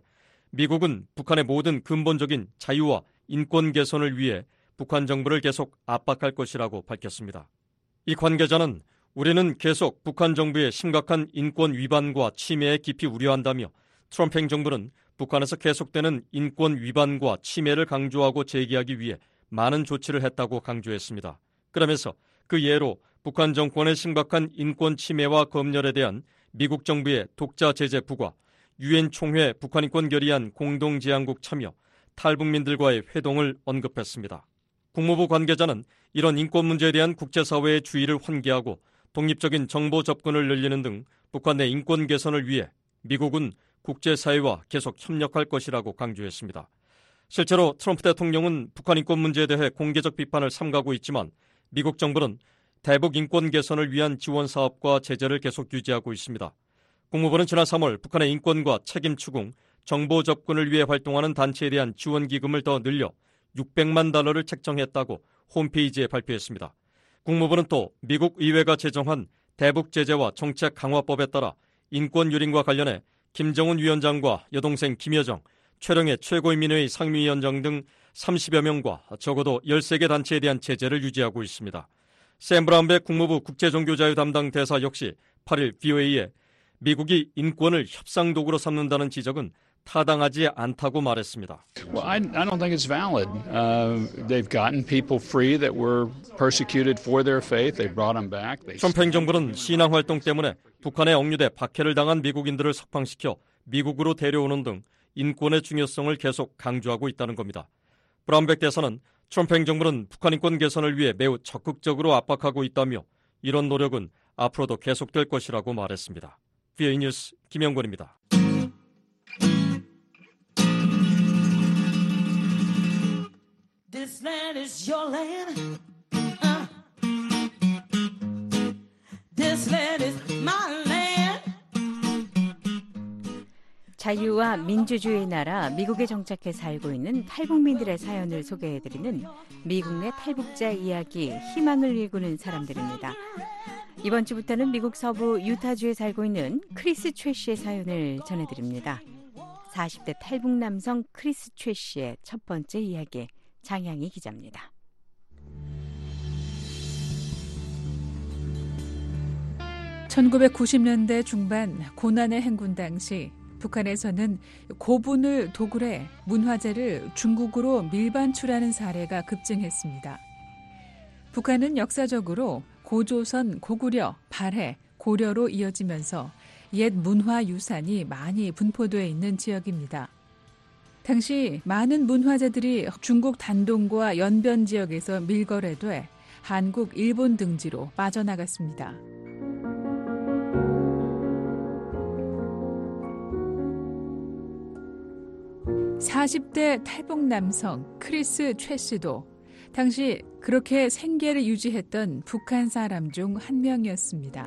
미국은 북한의 모든 근본적인 자유와 인권 개선을 위해 북한 정부를 계속 압박할 것이라고 밝혔습니다. 이 관계자는 우리는 계속 북한 정부의 심각한 인권 위반과 침해에 깊이 우려한다며 트럼프 행정부는 북한에서 계속되는 인권 위반과 침해를 강조하고 제기하기 위해 많은 조치를 했다고 강조했습니다. 그러면서 그 예로 북한 정권의 심각한 인권 침해와 검열에 대한 미국 정부의 독자 제재 부과, 유엔 총회 북한 인권 결의안 공동제안국 참여, 탈북민들과의 회동을 언급했습니다. 국무부 관계자는 이런 인권 문제에 대한 국제사회의 주의를 환기하고 독립적인 정보 접근을 늘리는 등 북한 내 인권 개선을 위해 미국은 국제사회와 계속 협력할 것이라고 강조했습니다. 실제로 트럼프 대통령은 북한 인권 문제에 대해 공개적 비판을 삼가고 있지만 미국 정부는 대북 인권 개선을 위한 지원 사업과 제재를 계속 유지하고 있습니다. 국무부는 지난 삼월 북한의 인권과 책임 추궁, 정보 접근을 위해 활동하는 단체에 대한 지원 기금을 더 늘려 육백만 달러를 책정했다고 홈페이지에 발표했습니다. 국무부는 또 미국 의회가 제정한 대북 제재와 정책 강화법에 따라 인권 유린과 관련해 김정은 위원장과 여동생 김여정, 최령해 최고인민회의 상임위원장 등 삼십여 명과 적어도 열세 개 단체에 대한 제재를 유지하고 있습니다. 샘 브라운백 국무부 국제종교자유 담당 대사 역시 팔일 브이오에이에 미국이 인권을 협상 도구로 삼는다는 지적은 타당하지 않다고 말했습니다. Well, I, I don't think it's valid. Uh, they've gotten people free that were persecuted for their faith. They brought them back. They... 트럼프 행정부는 신앙 활동 때문에 북한에 억류돼 박해를 당한 미국인들을 석방시켜 미국으로 데려오는 등 인권의 중요성을 계속 강조하고 있다는 겁니다. 브라운백 대사는 트럼프 행정부는 북한 인권 개선을 위해 매우 적극적으로 압박하고 있다며 이런 노력은 앞으로도 계속될 것이라고 말했습니다. 브이오에이 뉴스 김영권입니다. This land is your land. Uh. This land is my land. 자유와 민주주의 나라 미국에 정착해 살고 있는 탈북민들의 사연을 소개해드리는 미국 내 탈북자 이야기, 희망을 일구는 사람들입니다. 이번 주부터는 미국 서부 유타주에 살고 있는 크리스 최 씨의 사연을 전해드립니다. 사십 대 탈북 남성 크리스 최 씨의 첫 번째 이야기, 장향희 기자입니다. 천구백구십 년대 중반 고난의 행군 당시 북한에서는 고분을 도구로 해 문화재를 중국으로 밀반출하는 사례가 급증했습니다. 북한은 역사적으로 고조선, 고구려, 발해, 고려로 이어지면서 옛 문화유산이 많이 분포되어 있는 지역입니다. 당시 많은 문화재들이 중국 단동과 연변 지역에서 밀거래돼 한국, 일본 등지로 빠져나갔습니다. 사십 대 탈북 남성 크리스 최 씨도 당시 그렇게 생계를 유지했던 북한 사람 중 한 명이었습니다.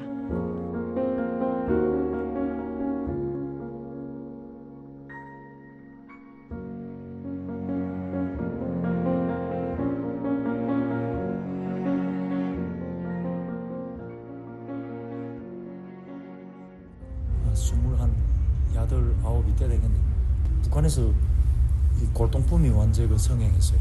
스물한 여덟 아홉 이때 되겠네. 북한에서 이 골동품이 완전히 그 성행했어요.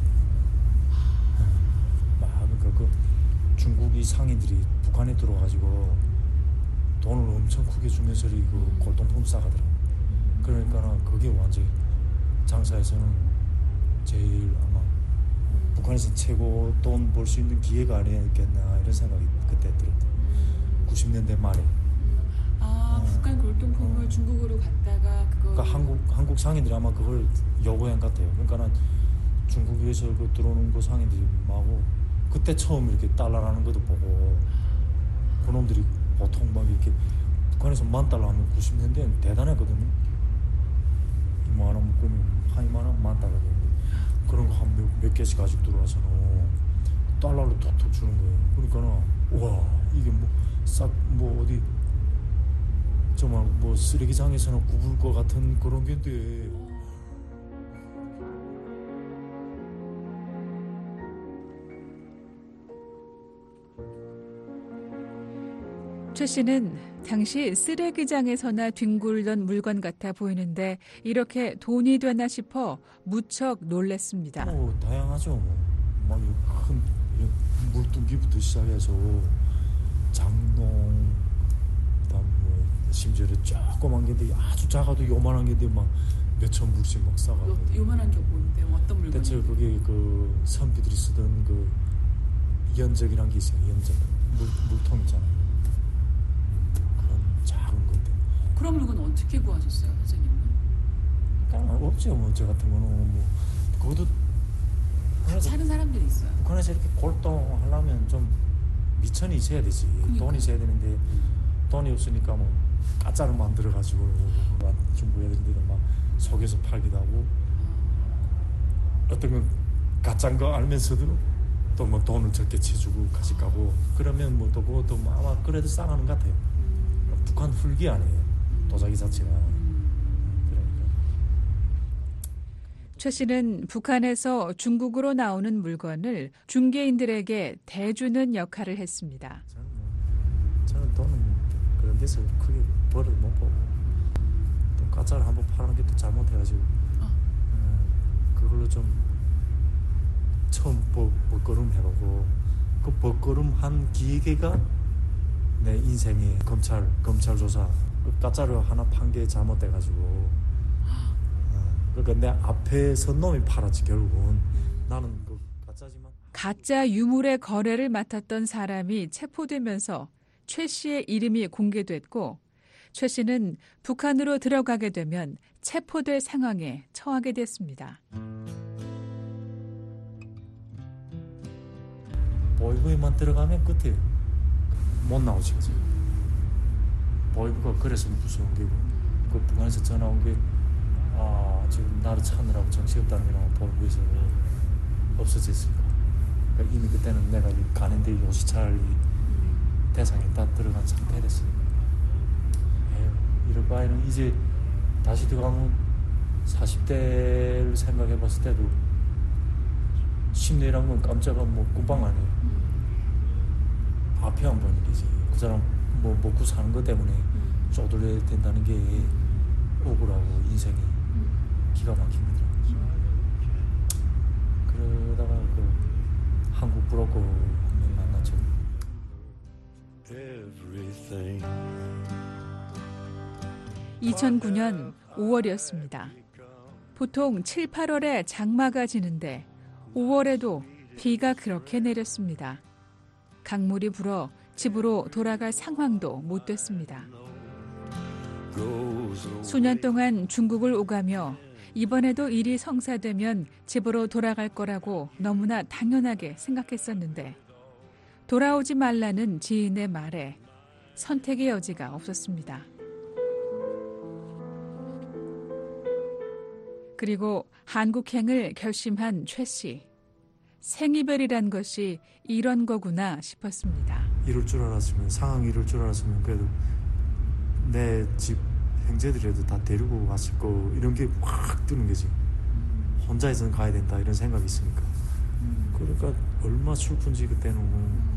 막 그러니까 그 중국이 상인들이 북한에 들어와가지고 돈을 엄청 크게 주면서 그 골동품 싸가더라. 그러니까 그게 완전히 장사에서는 제일 아마 북한에서 최고 돈 벌 수 있는 기회가 아니었겠나 이런 생각이 그때 들었대. 구십 년대 말에. 아, 어. 북한 골동품을 어. 중국으로 갔다가 그거. 그러니까 한국 한국 상인들이 아마 그걸 요구한 것 같아요. 그러니까는 중국에서 그 들어오는 그 상인들이 마고 그때 처음 이렇게 달러라는 것도 보고 그놈들이 보통 막 이렇게 북한에서 만 달러 하면 구십 년대엔 대단했거든요. 이만 원 묶으면 한 이만 원 만 달러 되는데 그런 거 한 몇 몇 개씩 가지고 들어와서는 달러로 톡톡 주는 거예요. 그러니까는 와 이게 뭐 싹 뭐 어디 정말 뭐 쓰레기장에서는 굽을 것 같은 그런 게인데. 최 씨는 당시 쓰레기장에서나 뒹굴던 물건 같아 보이는데 이렇게 돈이 되나 싶어 무척 놀랐습니다. 뭐 다양하죠. 막 큰 물뚱기부터 시작해서 장롱, 그다음 뭐 심지어 조그만 게인데 아주 작아도 요만한 게인데 막 몇천 불씩 막 싸가고. 요만한 게 뭔데? 어떤 물건이? 대체 그게 그 선비들이 쓰던 그 연적이란 게 있어요. 연적 물 물통 있잖아요. 그런 물건 어떻게 구하셨어요, 선생님은? 아, 없죠. 뭐 저 같은 거는 뭐 그것도 사는 사람들이 있어요. 북한에서 이렇게 골동하려면 좀 미천이 있어야 되지. 그러니까. 돈이 있어야 되는데 음. 돈이 없으니까 뭐 가짜로 만들어가지고 중국 애들들은 막 속여서 팔기도 하고 음. 어떤 건 가짜인 거 알면서도 또 뭐 돈을 적게 쳐주고 같이 가고 그러면 뭐 또 그것도 뭐 아마 그래도 싸가는 것 같아요. 음. 북한 훌기 아니에요. 도자기 자체가. 그러니까. 최 씨는 북한에서 중국으로 나오는 물건을 중개인들에게 대주는 역할을 했습니다. 저는, 뭐, 저는 돈은 그런 데서 크게 벌을 못 보고 또 가짜를 한번 파는 게 또 잘못해가지고 어. 음, 그걸로 좀 처음 버, 버거름 해보고 그 버거름 한 기계가 내 인생의 검찰 검찰 조사. 가짜로 하나 판 게 잘못돼가지고 어, 그러니까 내 앞에 선 놈이 팔았지 결국은. 나는 그 가짜지만. 가짜 유물의 거래를 맡았던 사람이 체포되면서 최 씨의 이름이 공개됐고 최 씨는 북한으로 들어가게 되면 체포될 상황에 처하게 됐습니다. 보이부에만 들어가면 끝에 못 나오지 그지. 보이부가 그래서 무서운 게고 그 북한에서 전화 온 게 아 지금 나를 찾느라고 정신없다는 거랑 보이부에서 없어졌으니까 그러니까 이미 그때는 내가 가는데 요시찰 대상에 다 들어간 상태 됐으니까 에휴 이럴 바에는 이제 다시 들어가면 사십 대를 생각해 봤을 때도 십 년이란 건 깜짝한 뭐 꿈방 아니에요. 앞에 한 번 일이지. 그 사람 뭐 먹고 사는 것 때문에 음. 쪼들려야 된다는 게 억울하고 인생이 음. 기가 막힙니다. 그러다가 그 한국 브로커 한 명 만났죠. 이천구 년 오월이었습니다. 보통 칠, 팔월에 장마가 지는데 오월에도 비가 그렇게 내렸습니다. 강물이 불어 집으로 돌아갈 상황도 못 됐습니다. 수년 동안 중국을 오가며 이번에도 일이 성사되면 집으로 돌아갈 거라고 너무나 당연하게 생각했었는데 돌아오지 말라는 지인의 말에 선택의 여지가 없었습니다. 그리고 한국행을 결심한 최 씨. 생이별이란 것이 이런 거구나 싶었습니다. 이럴 줄 알았으면, 상황이 이럴 줄 알았으면 그래도 내 집 형제들이라도 다 데리고 갔을 거, 이런 게 확 뜨는 거지. 혼자서는 가야 된다 이런 생각이 있으니까. 그러니까 얼마나 슬픈지 그때는.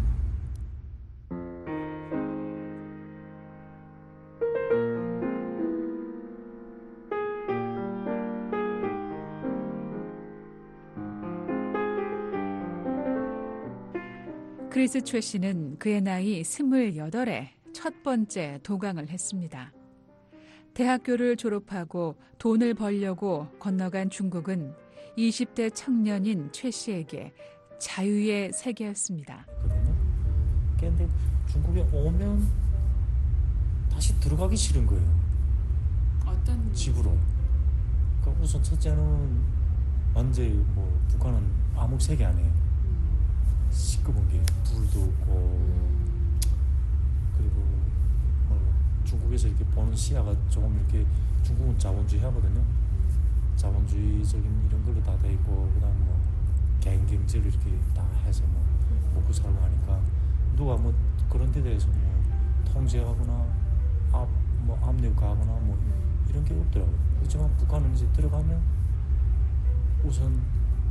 크리스 최 씨는 그의 나이 스물여덟에 첫 번째 도강을 했습니다. 대학교를 졸업하고 돈을 벌려고 건너간 중국은 이십 대 청년인 최 씨에게 자유의 세계였습니다. 근데 중국에 오면 다시 들어가기 싫은 거예요. 어떤 집으로. 그러니까 우선 첫째는 완전히 뭐 북한은 암흑 세계 아니에요. 시끄러운 게 불도 없고, 그리고 뭐 중국에서 이렇게 보는 시야가 조금 이렇게, 중국은 자본주의 하거든요. 자본주의적인 이런 걸로 다 돼 있고, 그다음 뭐 개인 경제를 이렇게 다 해서 뭐 먹고 살고 하니까 누가 뭐 그런 데 대해서 뭐 통제하거나 압 뭐 압력하거나 뭐 이런 게 없더라고요. 그렇지만 북한은 이제 들어가면 우선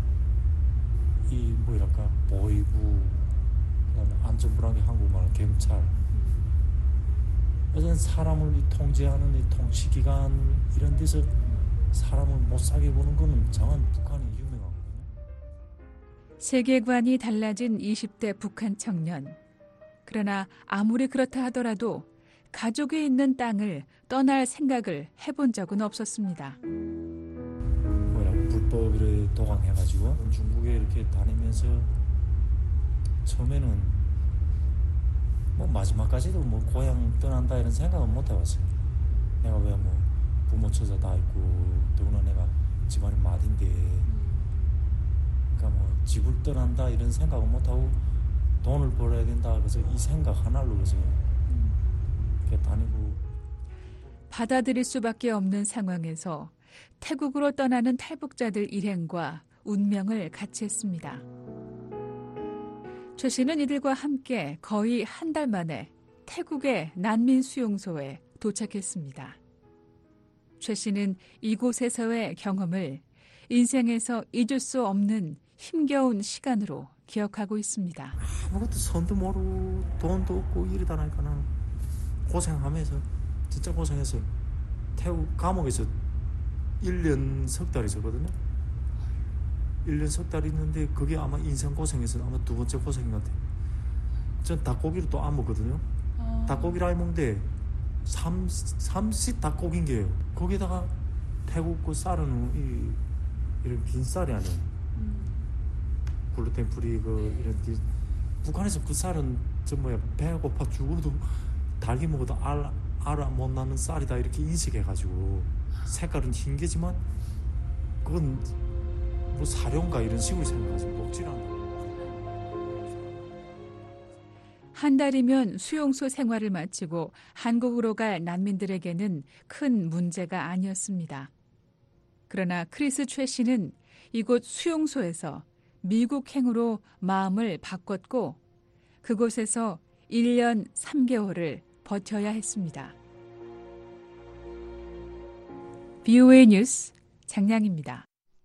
이 뭐랄까 보위부, 그다음에 안전부랑의 한국말 경찰, 어떤 사람을 이 통제하는 이 통치기관 이런 데서 사람을 못 사게 보는 거는 정한 북한이 유명하거든요. 세계관이 달라진 이십 대 북한 청년. 그러나 아무리 그렇다 하더라도 가족이 있는 땅을 떠날 생각을 해본 적은 없었습니다. 불법으로 도강해가지고 중국에 이렇게 다니면서 처음에는 뭐 마지막까지도 뭐 고향 떠난다 이런 생각은 못 해봤어요. 내가 왜 뭐 부모 처자 다 있고, 더구나 내가 집안이 마딘데, 그러니까 뭐 집을 떠난다 이런 생각은 못 하고 돈을 벌어야 된다 그래서 이 생각 하나로 그래서 이렇게 다니고. 받아들일 수밖에 없는 상황에서 태국으로 떠나는 탈북자들 일행과 운명을 같이 했습니다. 최 씨는 이들과 함께 거의 한 달 만에 태국의 난민 수용소에 도착했습니다. 최 씨는 이곳에서의 경험을 인생에서 잊을 수 없는 힘겨운 시간으로 기억하고 있습니다. 아무것도 손도 모르고 돈도 없고 이러다 나니까는 고생하면서 진짜 고생했어요. 태국 감옥에서 일 년 석 달 있었거든요. 일 년 석 달 있는데 그게 아마 인생 고생에서 아마 두 번째 고생인 것 같아요. 전 닭고기를 또 안 먹거든요. 어. 닭고기를 안 먹는데 삼, 삼시 닭고기인 게요. 거기다가 태국 그 쌀은 이, 이런 긴 쌀이 아니에요. 음. 글루텐 프리 그 이런 게, 북한에서 그 쌀은 저 뭐야 배가 고파 죽어도 달기 먹어도 알 알 못 나는 쌀이다 이렇게 인식해가지고 색깔은 흰게지만 그건 뭐 사료인가 이런 식으로 생각해서 먹질 않아. 한 달이면 수용소 생활을 마치고 한국으로 갈 난민들에게는 큰 문제가 아니었습니다. 그러나 크리스 최 씨는 이곳 수용소에서 미국행으로 마음을 바꿨고 그곳에서 일 년 삼 개월을 버텨야 했습니다. 비오에이 뉴스 장량입니다.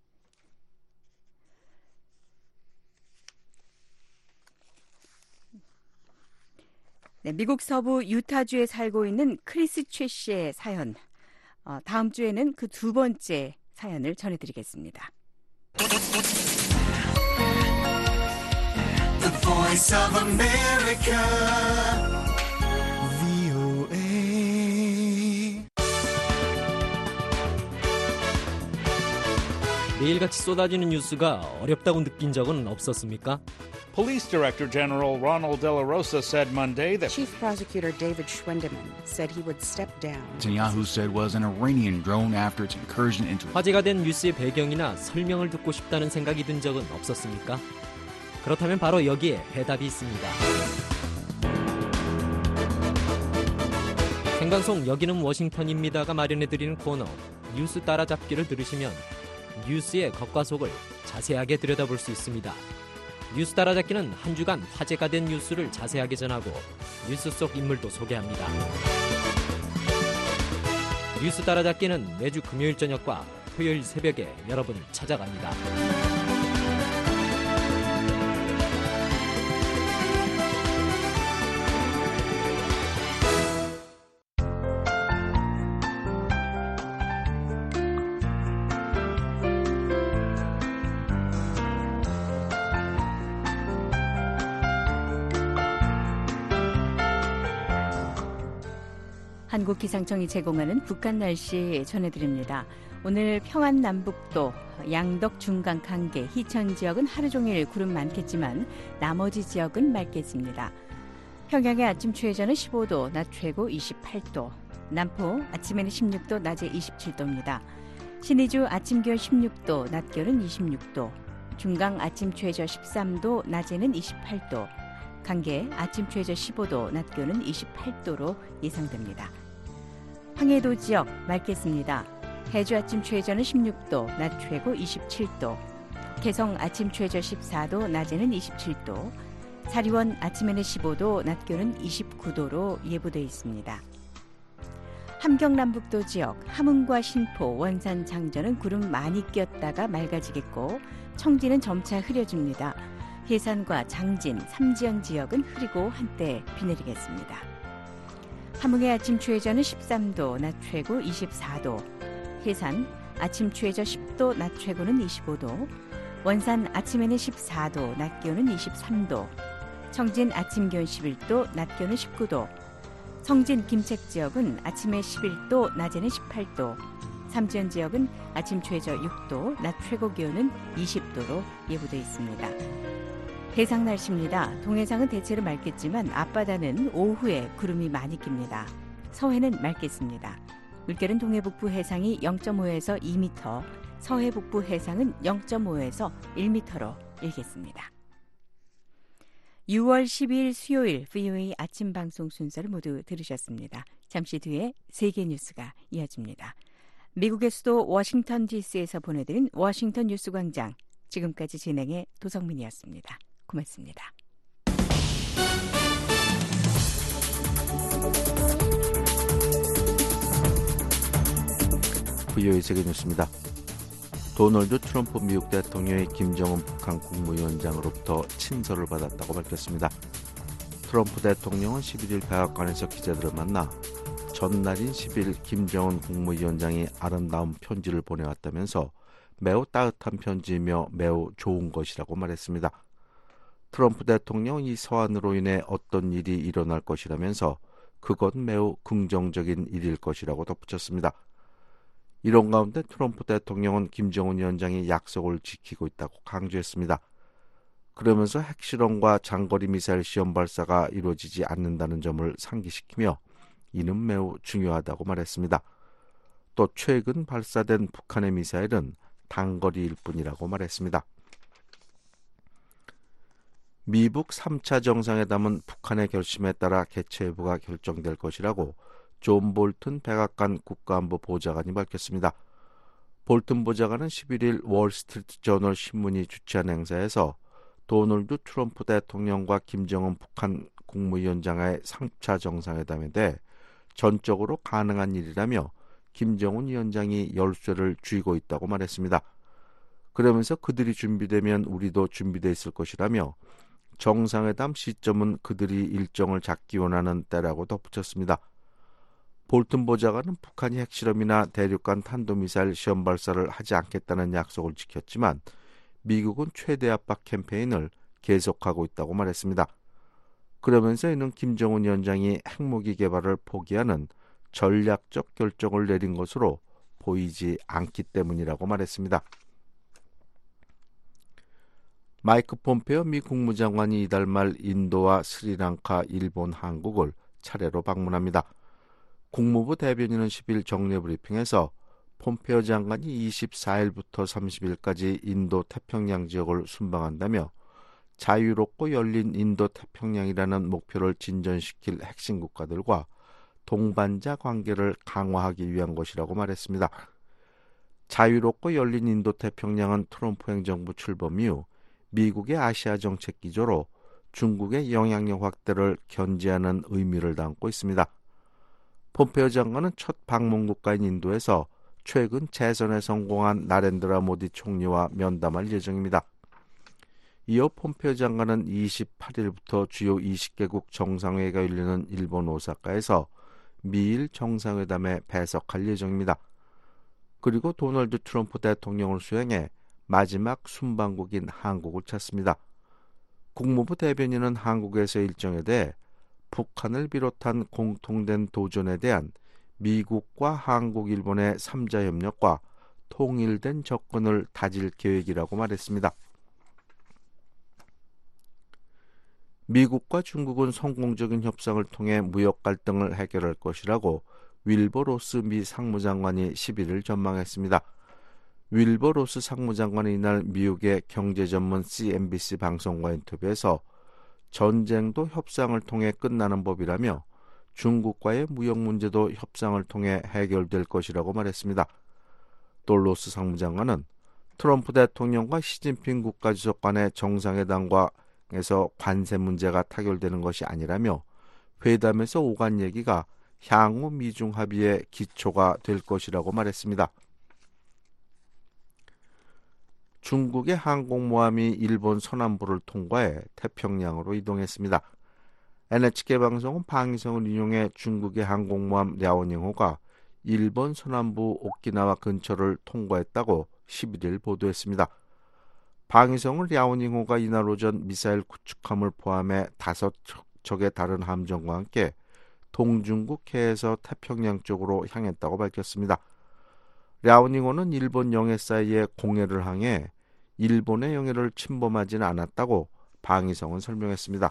네, 미국 서부 유타주에 살고 있는 크리스 최 씨의 사연. 어, 다음 주에는 그 두 번째 사연을 전해드리겠습니다. The Voice of America, 브이오에이. 매일같이 쏟아지는 뉴스가 어렵다고 느낀 적은 없었습니까? Police Director General Ronald De La Rosa said Monday that Chief Prosecutor David Schwendeman said he would step down. Netanyahu said was an Iranian drone after its incursion into. 화제가 된 뉴스의 배경이나 설명을 듣고 싶다는 생각이 든 적은 없었습니까? 그렇다면 바로 여기에 해답이 있습니다. 생방송 여기는 워싱턴입니다가 마련해드리는 코너 뉴스 따라잡기를 들으시면 뉴스의 겉과 속을 자세하게 들여다볼 수 있습니다. 뉴스 따라잡기는 한 주간 화제가 된 뉴스를 자세하게 전하고 뉴스 속 인물도 소개합니다. 뉴스 따라잡기는 매주 금요일 저녁과 토요일 새벽에 여러분을 찾아갑니다. 한국기상청이 제공하는 북한 날씨 전해드립니다. 오늘 평안남북도, 양덕 중강 강계, 희천 지역은 하루 종일 구름 많겠지만 나머지 지역은 맑겠습니다. 평양의 아침 최저는 십오 도, 낮 최고 이십팔 도, 남포 아침에는 십육 도, 낮에 이십칠 도입니다. 신의주 아침 기온 십육 도, 낮 기온은 이십육 도, 중강 아침 최저 십삼 도, 낮에는 이십팔 도, 강계 아침 최저 십오 도, 낮 기온은 이십팔 도로 예상됩니다. 황해도 지역 맑겠습니다. 해주 아침 최저는 십육 도, 낮 최고 이십칠 도, 개성 아침 최저 십사 도, 낮에는 이십칠 도, 사리원 아침에는 십오 도, 낮 기온은 이십구 도로 예보되어 있습니다. 함경남북도 지역 함흥과 신포, 원산, 장전은 구름 많이 끼었다가 맑아지겠고 청진은 점차 흐려집니다. 해산과 장진, 삼지연 지역은 흐리고 한때 비 내리겠습니다. 함흥의 아침 최저는 십삼 도, 낮 최고 이십사 도, 해산 아침 최저 십 도, 낮 최고는 이십오 도, 원산 아침에는 십사 도, 낮 기온은 이십삼 도, 청진 아침 기온 십일 도, 낮 기온은 십구 도, 성진 김책 지역은 아침에 십일 도, 낮에는 십팔 도, 삼지연 지역은 아침 최저 육 도, 낮 최고 기온은 이십 도로 예보되어 있습니다. 해상 날씨입니다. 동해상은 대체로 맑겠지만 앞바다는 오후에 구름이 많이 낍니다. 서해는 맑겠습니다. 물결은 동해북부 해상이 영 점 오에서 이 미터, 서해북부 해상은 영 점 오에서 일 미터로 일겠습니다. 유월 십이일 수요일 브이오에이 아침 방송 순서를 모두 들으셨습니다. 잠시 뒤에 세계 뉴스가 이어집니다. 미국의 수도 워싱턴 디씨에서 보내드린 워싱턴 뉴스 광장, 지금까지 진행의 도성민이었습니다. 고맙습니다. 브이오에이 세계 뉴스입니다. 도널드 트럼프 미국 대통령이 김정은 북한 국무위원장으로부터 친서를 받았다고 밝혔습니다. 트럼프 대통령은 십일일 백악관에서 기자들을 만나 전날인 십일 김정은 국무위원장이 아름다운 편지를 보내왔다면서 매우 따뜻한 편지이며 매우 좋은 것이라고 말했습니다. 트럼프 대통령은 이 서한으로 인해 어떤 일이 일어날 것이라면서 그건 매우 긍정적인 일일 것이라고 덧붙였습니다. 이런 가운데 트럼프 대통령은 김정은 위원장이 약속을 지키고 있다고 강조했습니다. 그러면서 핵실험과 장거리 미사일 시험 발사가 이루어지지 않는다는 점을 상기시키며 이는 매우 중요하다고 말했습니다. 또 최근 발사된 북한의 미사일은 단거리일 뿐이라고 말했습니다. 미북 삼 차 정상회담은 북한의 결심에 따라 개최 여부가 결정될 것이라고 존 볼튼 백악관 국가안보 보좌관이 밝혔습니다. 볼튼 보좌관은 십일일 월스트리트 저널 신문이 주최한 행사에서 도널드 트럼프 대통령과 김정은 북한 국무위원장의 삼 차 정상회담에 대해 전적으로 가능한 일이라며 김정은 위원장이 열쇠를 쥐고 있다고 말했습니다. 그러면서 그들이 준비되면 우리도 준비되어 있을 것이라며 정상회담 시점은 그들이 일정을 잡기 원하는 때라고 덧붙였습니다. 볼튼 보좌관은 북한이 핵실험이나 대륙간 탄도미사일 시험 발사를 하지 않겠다는 약속을 지켰지만 미국은 최대 압박 캠페인을 계속하고 있다고 말했습니다. 그러면서 이는 김정은 위원장이 핵무기 개발을 포기하는 전략적 결정을 내린 것으로 보이지 않기 때문이라고 말했습니다. 마이크 폼페오 미 국무장관이 이달 말 인도와 스리랑카, 일본, 한국을 차례로 방문합니다. 국무부 대변인은 십일 정례 브리핑에서 폼페오 장관이 이십사일부터 삼십일까지 인도 태평양 지역을 순방한다며 자유롭고 열린 인도 태평양이라는 목표를 진전시킬 핵심 국가들과 동반자 관계를 강화하기 위한 것이라고 말했습니다. 자유롭고 열린 인도 태평양은 트럼프 행정부 출범 이후 미국의 아시아 정책 기조로 중국의 영향력 확대를 견제하는 의미를 담고 있습니다. 폼페오 장관은 첫 방문 국가인 인도에서 최근 재선에 성공한 나렌드라 모디 총리와 면담할 예정입니다. 이어 폼페오 장관은 이십팔일부터 주요 이십 개국 정상회의가 열리는 일본 오사카에서 미일 정상회담에 배석할 예정입니다. 그리고 도널드 트럼프 대통령을 수행해 마지막 순방국인 한국을 찾습니다. 국무부 대변인은 한국에서의 일정에 대해 북한을 비롯한 공통된 도전에 대한 미국과 한국, 일본의 삼자 협력과 통일된 접근을 다질 계획이라고 말했습니다. 미국과 중국은 성공적인 협상을 통해 무역 갈등을 해결할 것이라고 윌버 로스 미 상무장관이 십일일 전망했습니다. 윌버 로스 상무장관은 이날 미국의 경제 전문 씨엔비씨 방송과 인터뷰에서 전쟁도 협상을 통해 끝나는 법이라며 중국과의 무역 문제도 협상을 통해 해결될 것이라고 말했습니다. 또 로스 상무장관은 트럼프 대통령과 시진핑 국가주석 간의 정상회담과 에서 관세 문제가 타결되는 것이 아니라며 회담에서 오간 얘기가 향후 미중 합의의 기초가 될 것이라고 말했습니다. 중국의 항공모함이 일본 서남부를 통과해 태평양으로 이동했습니다. 엔에이치케이 방송은 방위성을 인용해 중국의 항공모함 랴오닝호가 일본 서남부 오키나와 근처를 통과했다고 십일일 보도했습니다. 방위성은 랴오닝호가 이날 오전 미사일 구축함을 포함해 다섯 척의 다른 함정과 함께 동중국 해에서 태평양 쪽으로 향했다고 밝혔습니다. 랴오닝호는 일본 영해 사이에 공해를 항해 일본의 영해를 침범하지는 않았다고 방위성은 설명했습니다.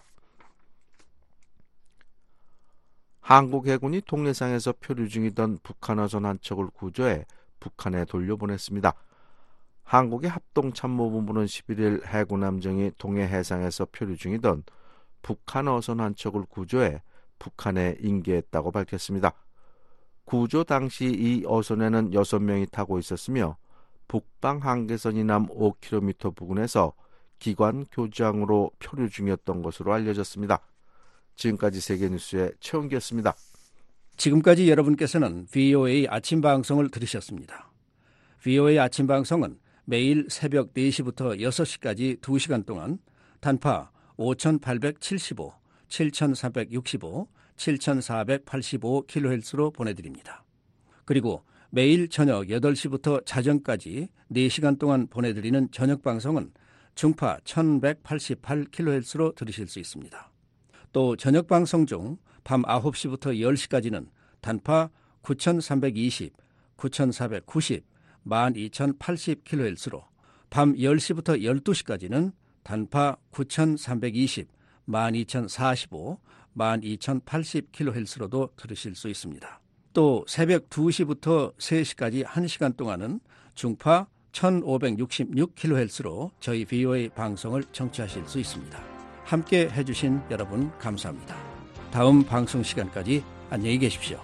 한국 해군이 동해상에서 표류 중이던 북한 어선 한 척을 구조해 북한에 돌려보냈습니다. 한국의 합동참모본부는 십일일 해군 함정이 동해 해상에서 표류 중이던 북한 어선 한 척을 구조해 북한에 인계했다고 밝혔습니다. 구조 당시 이 어선에는 여섯 명이 타고 있었으며 북방 한계선이 남 오 킬로미터 부근에서 기관 교장으로 표류 중이었던 것으로 알려졌습니다. 지금까지 세계뉴스의 최원기였습니다. 지금까지 여러분께서는 브이오에이 아침 방송을 들으셨습니다. 브이오에이 아침 방송은 매일 새벽 네 시부터 여섯 시까지 두 시간 동안 단파 오천팔백칠십오, 칠천삼백육십오, 칠천사백팔십오 킬로헤르츠로 보내드립니다. 그리고 매일 저녁 여덟 시부터 자정까지 네 시간 동안 보내드리는 저녁 방송은 중파 천백팔십팔 킬로헤르츠로 들으실 수 있습니다. 또 저녁 방송 중 밤 아홉 시부터 열 시까지는 단파 구천삼백이십, 구천사백구십, 만 이천팔십 킬로헤르츠로 밤 열 시부터 열두 시까지는 단파 구천삼백이십, 만 이천사십오, 만 이천팔십 킬로헤르츠로도 들으실 수 있습니다. 또 새벽 두 시부터 세 시까지 한 시간 동안은 중파 천오백육십육 킬로헤르츠로 저희 브이오에이 방송을 청취하실 수 있습니다. 함께 해주신 여러분 감사합니다. 다음 방송 시간까지 안녕히 계십시오.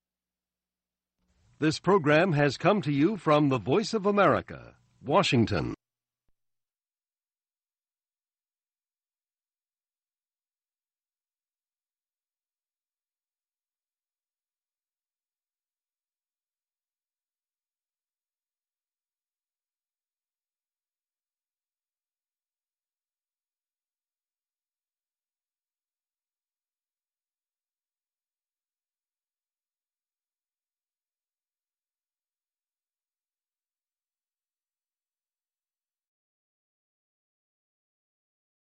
This program has come to you from the Voice of America, Washington.